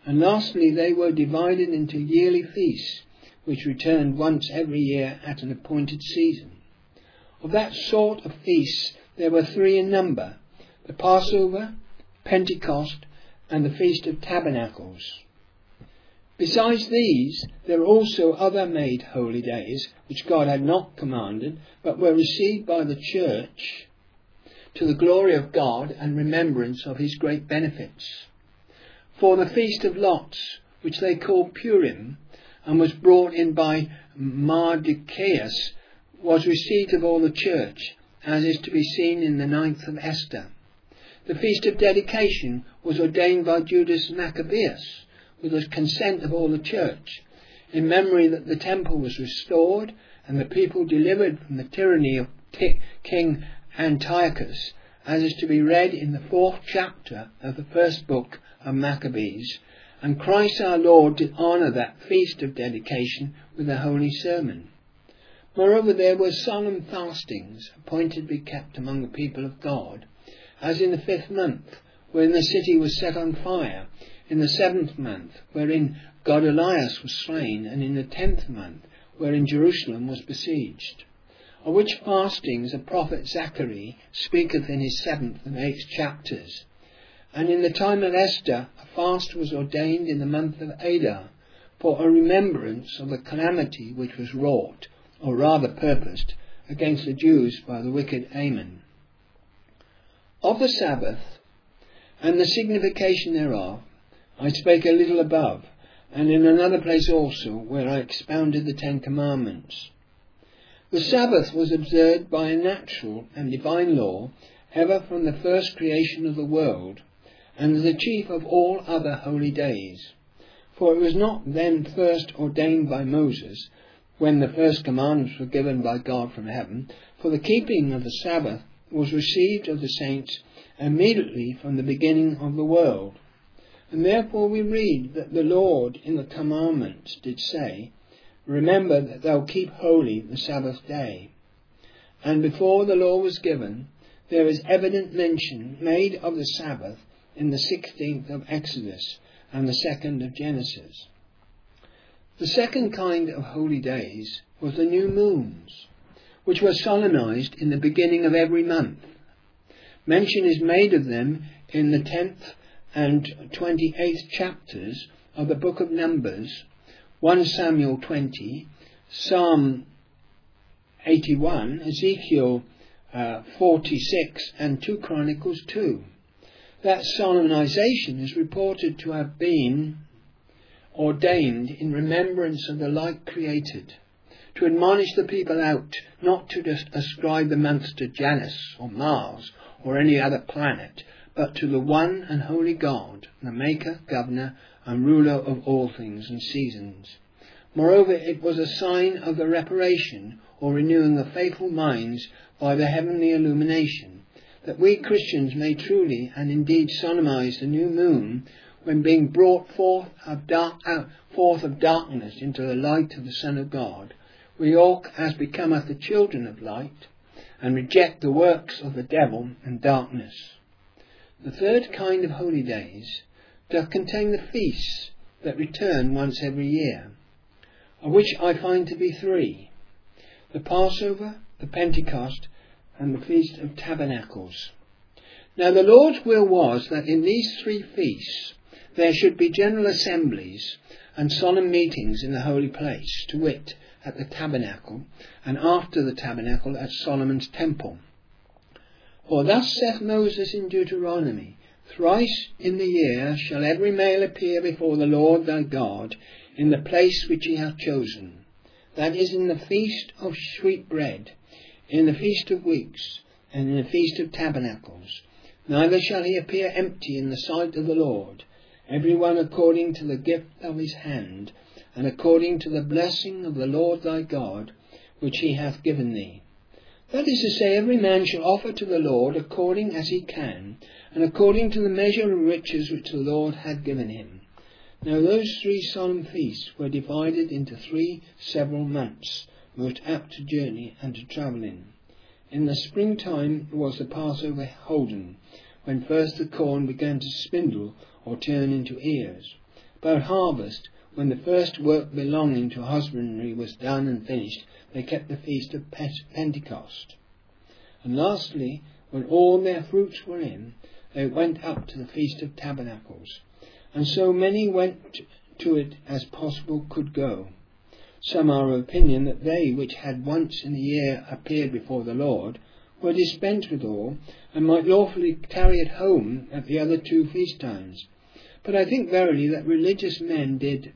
And lastly, they were divided into yearly feasts, which returned once every year at an appointed season. Of that sort of feasts there were 3 in number: the Passover, Pentecost, and the Feast of Tabernacles. Besides these, there were also other made holy days, which God had not commanded, but were received by the church to the glory of God and remembrance of his great benefits. For the Feast of Lots, which they called Purim, and was brought in by Mardochæus, was received of all the church, as is to be seen in the 9th of Esther. The Feast of Dedication was ordained by Judas Maccabeus, with the consent of all the church, in memory that the temple was restored and the people delivered from the tyranny of King Antiochus, as is to be read in the 4th chapter of the 1st book of Maccabees. And Christ our Lord did honour that feast of dedication with a holy sermon. Moreover, there were solemn fastings appointed to be kept among the people of God, as in the 5th month, when the city was set on fire, in the 7th month, wherein Godolias was slain, and in the 10th month, wherein Jerusalem was besieged. Of which fastings the prophet Zachary speaketh in his 7th and 8th chapters. And in the time of Esther a fast was ordained in the month of Adar, for a remembrance of the calamity which was wrought, or rather purposed, against the Jews by the wicked Amon. Of the Sabbath, and the signification thereof, I spake a little above, and in another place also, where I expounded the 10 Commandments. The Sabbath was observed by a natural and divine law ever from the first creation of the world, and the chief of all other holy days. For it was not then first ordained by Moses, when the first commandments were given by God from heaven, for the keeping of the Sabbath was received of the saints immediately from the beginning of the world. And therefore we read that the Lord in the commandments did say, Remember that thou keep holy the Sabbath day. And before the law was given, there is evident mention made of the Sabbath in the 16th of Exodus and the 2nd of Genesis. The second kind of holy days was the new moons, which were solemnized in the beginning of every month. Mention is made of them in the 10th and 28th chapters of the book of Numbers, 1 Samuel 20, Psalm 81, Ezekiel 46 and 2 Chronicles 2. That solemnization is reported to have been ordained in remembrance of the light created, to admonish the people out not to just ascribe the months to Janus or Mars or any other planet, but to the one and holy God, the maker, governor and ruler of all things and seasons. Moreover, it was a sign of the reparation or renewing of faithful minds by the heavenly illumination, that we Christians may truly and indeed solemnize the new moon, when being brought forth of darkness into the light of the Son of God, we walk as becometh the children of light, and reject the works of the devil and darkness. The third kind of holy days doth contain the feasts that return once every year, of which I find to be 3, the Passover, the Pentecost, and the Feast of Tabernacles. Now the Lord's will was that in these 3 feasts there should be general assemblies and solemn meetings in the holy place, to wit, at the tabernacle, and after the tabernacle at Solomon's temple. For thus saith Moses in Deuteronomy, Thrice in the year shall every male appear before the Lord thy God in the place which he hath chosen, that is, in the feast of sweet bread, in the feast of weeks, and in the feast of tabernacles. Neither shall he appear empty in the sight of the Lord, every one according to the gift of his hand, and according to the blessing of the Lord thy God, which he hath given thee. That is to say, every man shall offer to the Lord according as he can, and according to the measure of riches which the Lord had given him. Now those 3 solemn feasts were divided into 3 several months, most apt to journey and to travel in. In the springtime was the Passover holden, when first the corn began to spindle or turn into ears, About harvest, when the first work belonging to husbandry was done and finished, they kept the feast of Pentecost. And lastly, when all their fruits were in, they went up to the Feast of Tabernacles. And so many went to it as possible could go. Some are of opinion that they which had once in the year appeared before the Lord were dispensed with all, and might lawfully tarry at home at the other 2 feast times. But I think verily that religious men did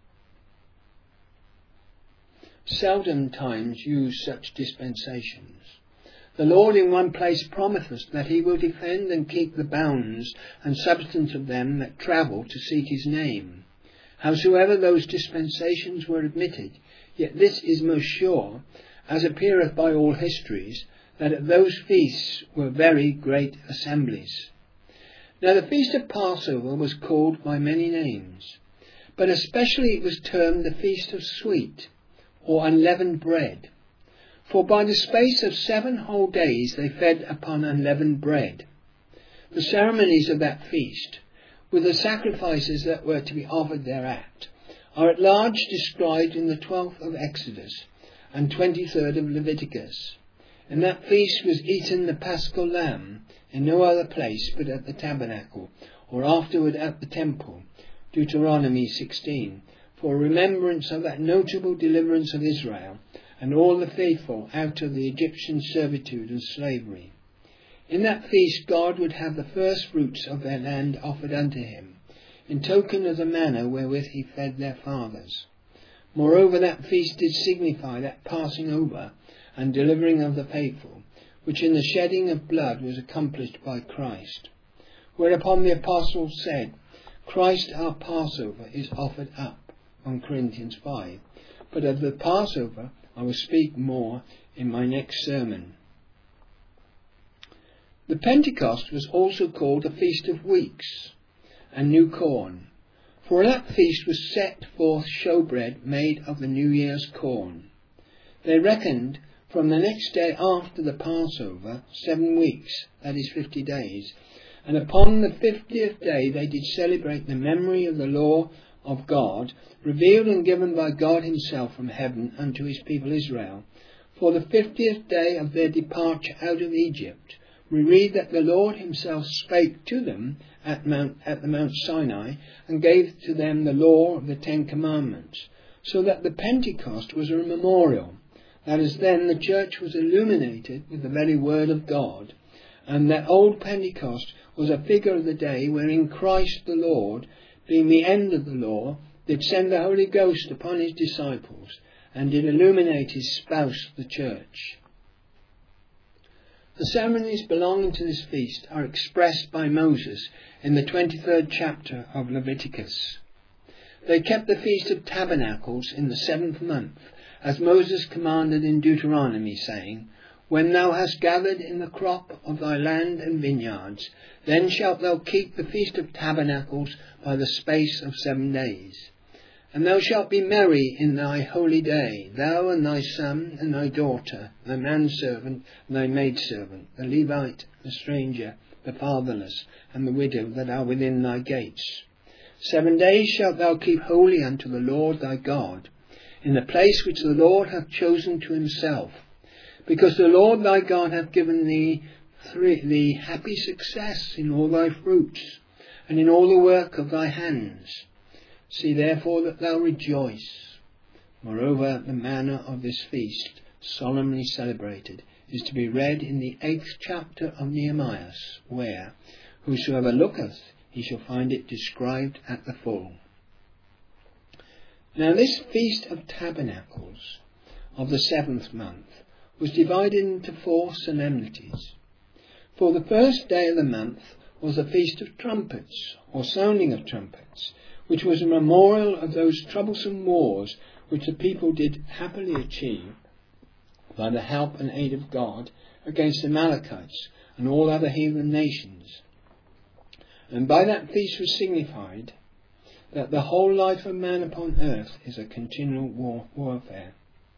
seldom times use such dispensations. The Lord in one place promiseth that he will defend and keep the bounds and substance of them that travel to seek his name. Howsoever those dispensations were admitted, yet this is most sure, as appeareth by all histories, that at those feasts were very great assemblies. Now the feast of Passover was called by many names, but especially it was termed the feast of sweet, or unleavened bread. For by the space of 7 whole days they fed upon unleavened bread. The ceremonies of that feast, with the sacrifices that were to be offered thereat, are at large described in the 12th of Exodus and 23rd of Leviticus. In that feast was eaten the paschal lamb in no other place but at the tabernacle, or afterward at the temple, Deuteronomy 16, for remembrance of that notable deliverance of Israel and all the faithful out of the Egyptian servitude and slavery. In that feast God would have the first fruits of their land offered unto him, in token of the manner wherewith he fed their fathers. Moreover, that feast did signify that passing over and delivering of the faithful, which in the shedding of blood was accomplished by Christ. Whereupon the apostles said, Christ our Passover is offered up, 1 Corinthians 5. But of the Passover I will speak more in my next sermon. The Pentecost was also called the Feast of Weeks and New Corn, for that feast was set forth showbread made of the New Year's corn. They reckoned from the next day after the Passover 7 weeks, that is 50 days, and upon the 50th day they did celebrate the memory of the law of God, revealed and given by God himself from heaven unto his people Israel. For the 50th day of their departure out of Egypt, we read that the Lord himself spake to them at the Mount Sinai, and gave to them the law of the 10 Commandments, so that the Pentecost was a memorial. That is, then the church was illuminated with the very word of God, and that old Pentecost was a figure of the day wherein Christ the Lord, being the end of the law, did send the Holy Ghost upon his disciples, and did illuminate his spouse, the church. The ceremonies belonging to this feast are expressed by Moses in the 23rd chapter of Leviticus. They kept the Feast of Tabernacles in the 7th month, as Moses commanded in Deuteronomy, saying, When thou hast gathered in the crop of thy land and vineyards, then shalt thou keep the Feast of Tabernacles by the space of 7 days. And thou shalt be merry in thy holy day, thou and thy son and thy daughter, thy manservant and thy maidservant, the Levite, the stranger, the fatherless, and the widow that are within thy gates. 7 days shalt thou keep holy unto the Lord thy God, in the place which the Lord hath chosen to himself, because the Lord thy God hath given thee happy success in all thy fruits, and in all the work of thy hands. See therefore that thou rejoice. Moreover, the manner of this feast, solemnly celebrated, is to be read in the 8th chapter of Nehemiah, where, whosoever looketh, he shall find it described at the full. Now this Feast of Tabernacles of the 7th month was divided into 4 solemnities. For the first day of the month was the Feast of Trumpets, or sounding of trumpets, which was a memorial of those troublesome wars which the people did happily achieve by the help and aid of God against the Amalekites and all other heathen nations. And by that feast was signified that the whole life of man upon earth is a continual warfare.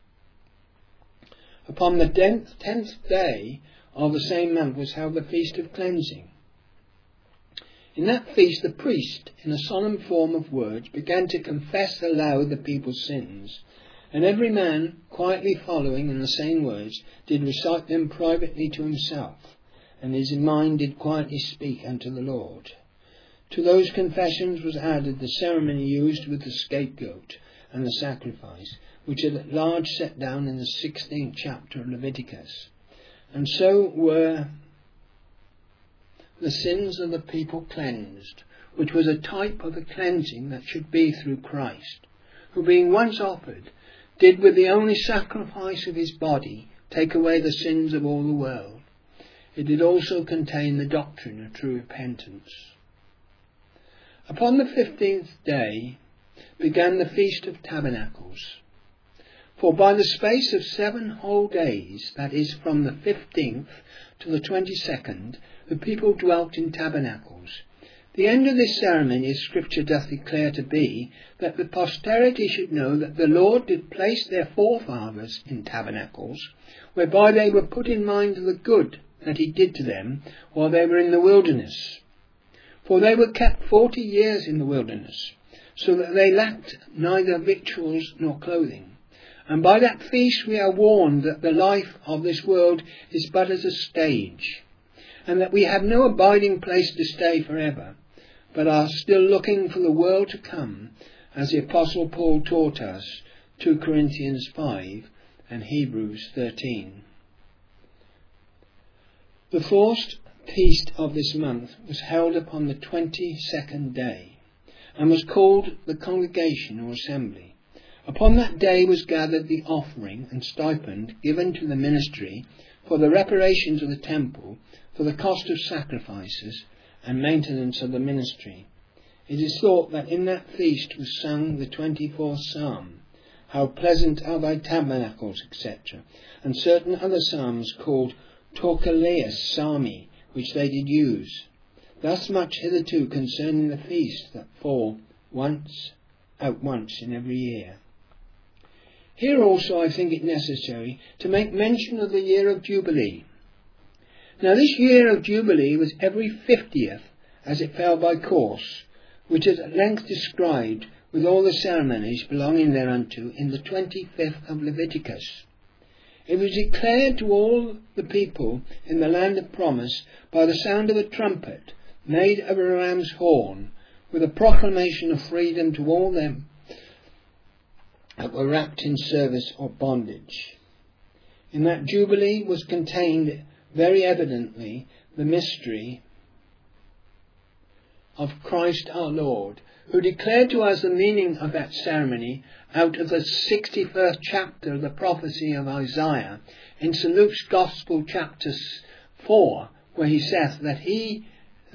Upon the 10th day of the same month was held the Feast of Cleansing. In that feast the priest, in a solemn form of words, began to confess aloud the people's sins, and every man, quietly following in the same words, did recite them privately to himself, and his mind did quietly speak unto the Lord. To those confessions was added the ceremony used with the scapegoat and the sacrifice, which is at large set down in the 16th chapter of Leviticus. And so were the sins of the people cleansed, which was a type of the cleansing that should be through Christ, who being once offered, did with the only sacrifice of his body take away the sins of all the world. It did also contain the doctrine of true repentance. Upon the 15th day began the Feast of Tabernacles. For by the space of 7 whole days, that is, from the 15th to the 22nd, the people dwelt in tabernacles. The end of this ceremony, as Scripture doth declare to be, that the posterity should know that the Lord did place their forefathers in tabernacles, whereby they were put in mind of the good that he did to them while they were in the wilderness. For they were kept 40 years in the wilderness, so that they lacked neither victuals nor clothing. And by that feast we are warned that the life of this world is but as a stage, and that we have no abiding place to stay forever, but are still looking for the world to come, as the Apostle Paul taught us, 2 Corinthians 5 and Hebrews 13. The first feast of this month was held upon the 22nd day, and was called the Congregation or Assembly. Upon that day was gathered the offering and stipend given to the ministry for the reparations of the temple, for the cost of sacrifices and maintenance of the ministry. It is thought that in that feast was sung the 24th Psalm, How pleasant are thy tabernacles, etc., and certain other psalms called Torqueleus Psalmi, which they did use. Thus much hitherto concerning the feast that fall once in every year. Here also I think it necessary to make mention of the year of Jubilee. Now this year of Jubilee was every 50th, as it fell by course, which is at length described with all the ceremonies belonging thereunto in the 25th of Leviticus. It was declared to all the people in the land of promise by the sound of a trumpet made of a ram's horn, with a proclamation of freedom to all them that were wrapped in service or bondage. In that Jubilee was contained very evidently the mystery of Christ our Lord, who declared to us the meaning of that ceremony out of the 61st chapter of the prophecy of Isaiah in St. Luke's Gospel chapter 4, where he saith that he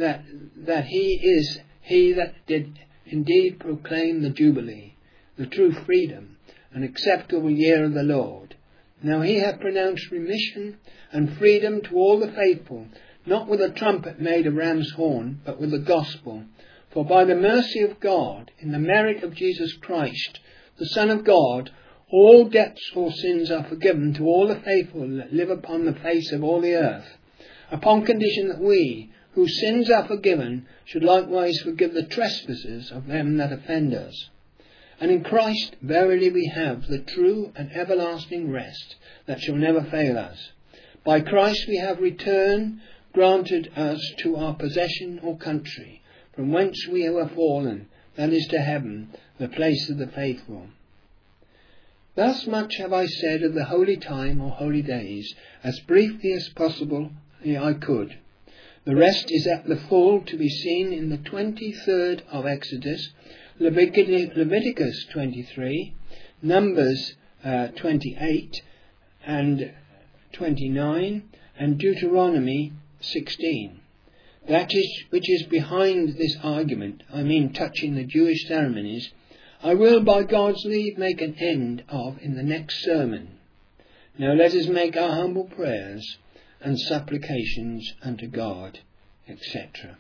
is he that did indeed proclaim the Jubilee, the true freedom, an acceptable year of the Lord. Now he hath pronounced remission and freedom to all the faithful, not with a trumpet made of ram's horn, but with the gospel. For by the mercy of God, in the merit of Jesus Christ, the Son of God, all debts or sins are forgiven to all the faithful that live upon the face of all the earth, upon condition that we, whose sins are forgiven, should likewise forgive the trespasses of them that offend us. And in Christ verily we have the true and everlasting rest that shall never fail us. By Christ we have return granted us to our possession or country, from whence we were fallen, that is to heaven, the place of the faithful. Thus much have I said of the holy time or holy days, as briefly as possible I could. The rest is at the full to be seen in the 23rd of Exodus, Leviticus 23, Numbers 28 and 29, and Deuteronomy 16. That is which is behind this argument, I mean touching the Jewish ceremonies, I will by God's leave make an end of in the next sermon. Now let us make our humble prayers and supplications unto God, etc.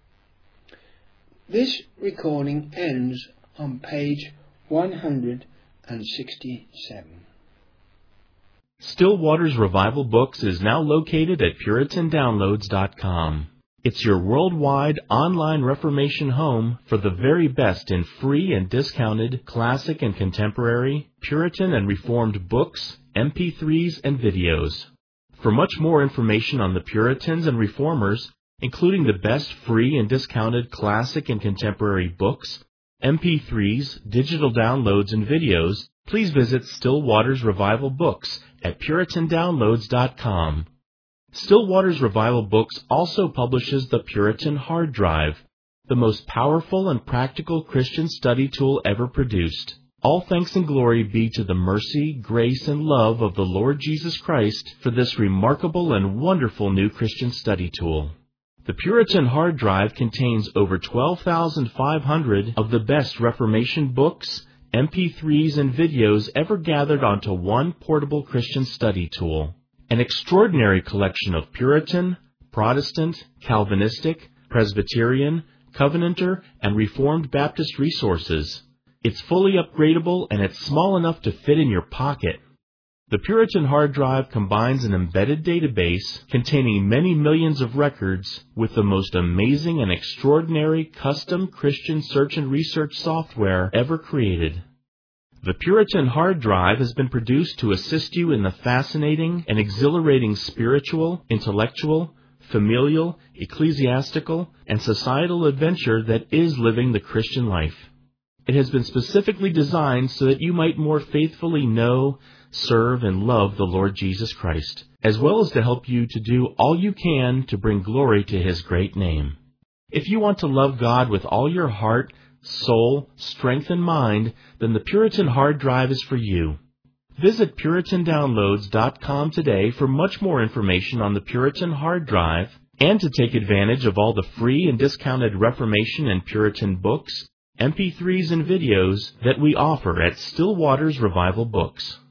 This recording ends on page 167. Still Waters Revival Books is now located at PuritanDownloads.com. It's your worldwide online Reformation home for the very best in free and discounted classic and contemporary, Puritan and Reformed books, MP3s, and videos. For much more information on the Puritans and Reformers, including the best free and discounted classic and contemporary books, MP3s, digital downloads, and videos, please visit Still Waters Revival Books at PuritanDownloads.com. Still Waters Revival Books also publishes the Puritan Hard Drive, the most powerful and practical Christian study tool ever produced. All thanks and glory be to the mercy, grace, and love of the Lord Jesus Christ for this remarkable and wonderful new Christian study tool. The Puritan Hard Drive contains over 12,500 of the best Reformation books, MP3s, and videos ever gathered onto one portable Christian study tool. An extraordinary collection of Puritan, Protestant, Calvinistic, Presbyterian, Covenanter, and Reformed Baptist resources. It's fully upgradable and it's small enough to fit in your pocket. The Puritan Hard Drive combines an embedded database containing many millions of records with the most amazing and extraordinary custom Christian search and research software ever created. The Puritan Hard Drive has been produced to assist you in the fascinating and exhilarating spiritual, intellectual, familial, ecclesiastical, and societal adventure that is living the Christian life. It has been specifically designed so that you might more faithfully know, serve, and love the Lord Jesus Christ, as well as to help you to do all you can to bring glory to His great name. If you want to love God with all your heart, soul, strength, and mind, then the Puritan Hard Drive is for you. Visit PuritanDownloads.com today for much more information on the Puritan Hard Drive and to take advantage of all the free and discounted Reformation and Puritan books, MP3s, and videos that we offer at Still Waters Revival Books.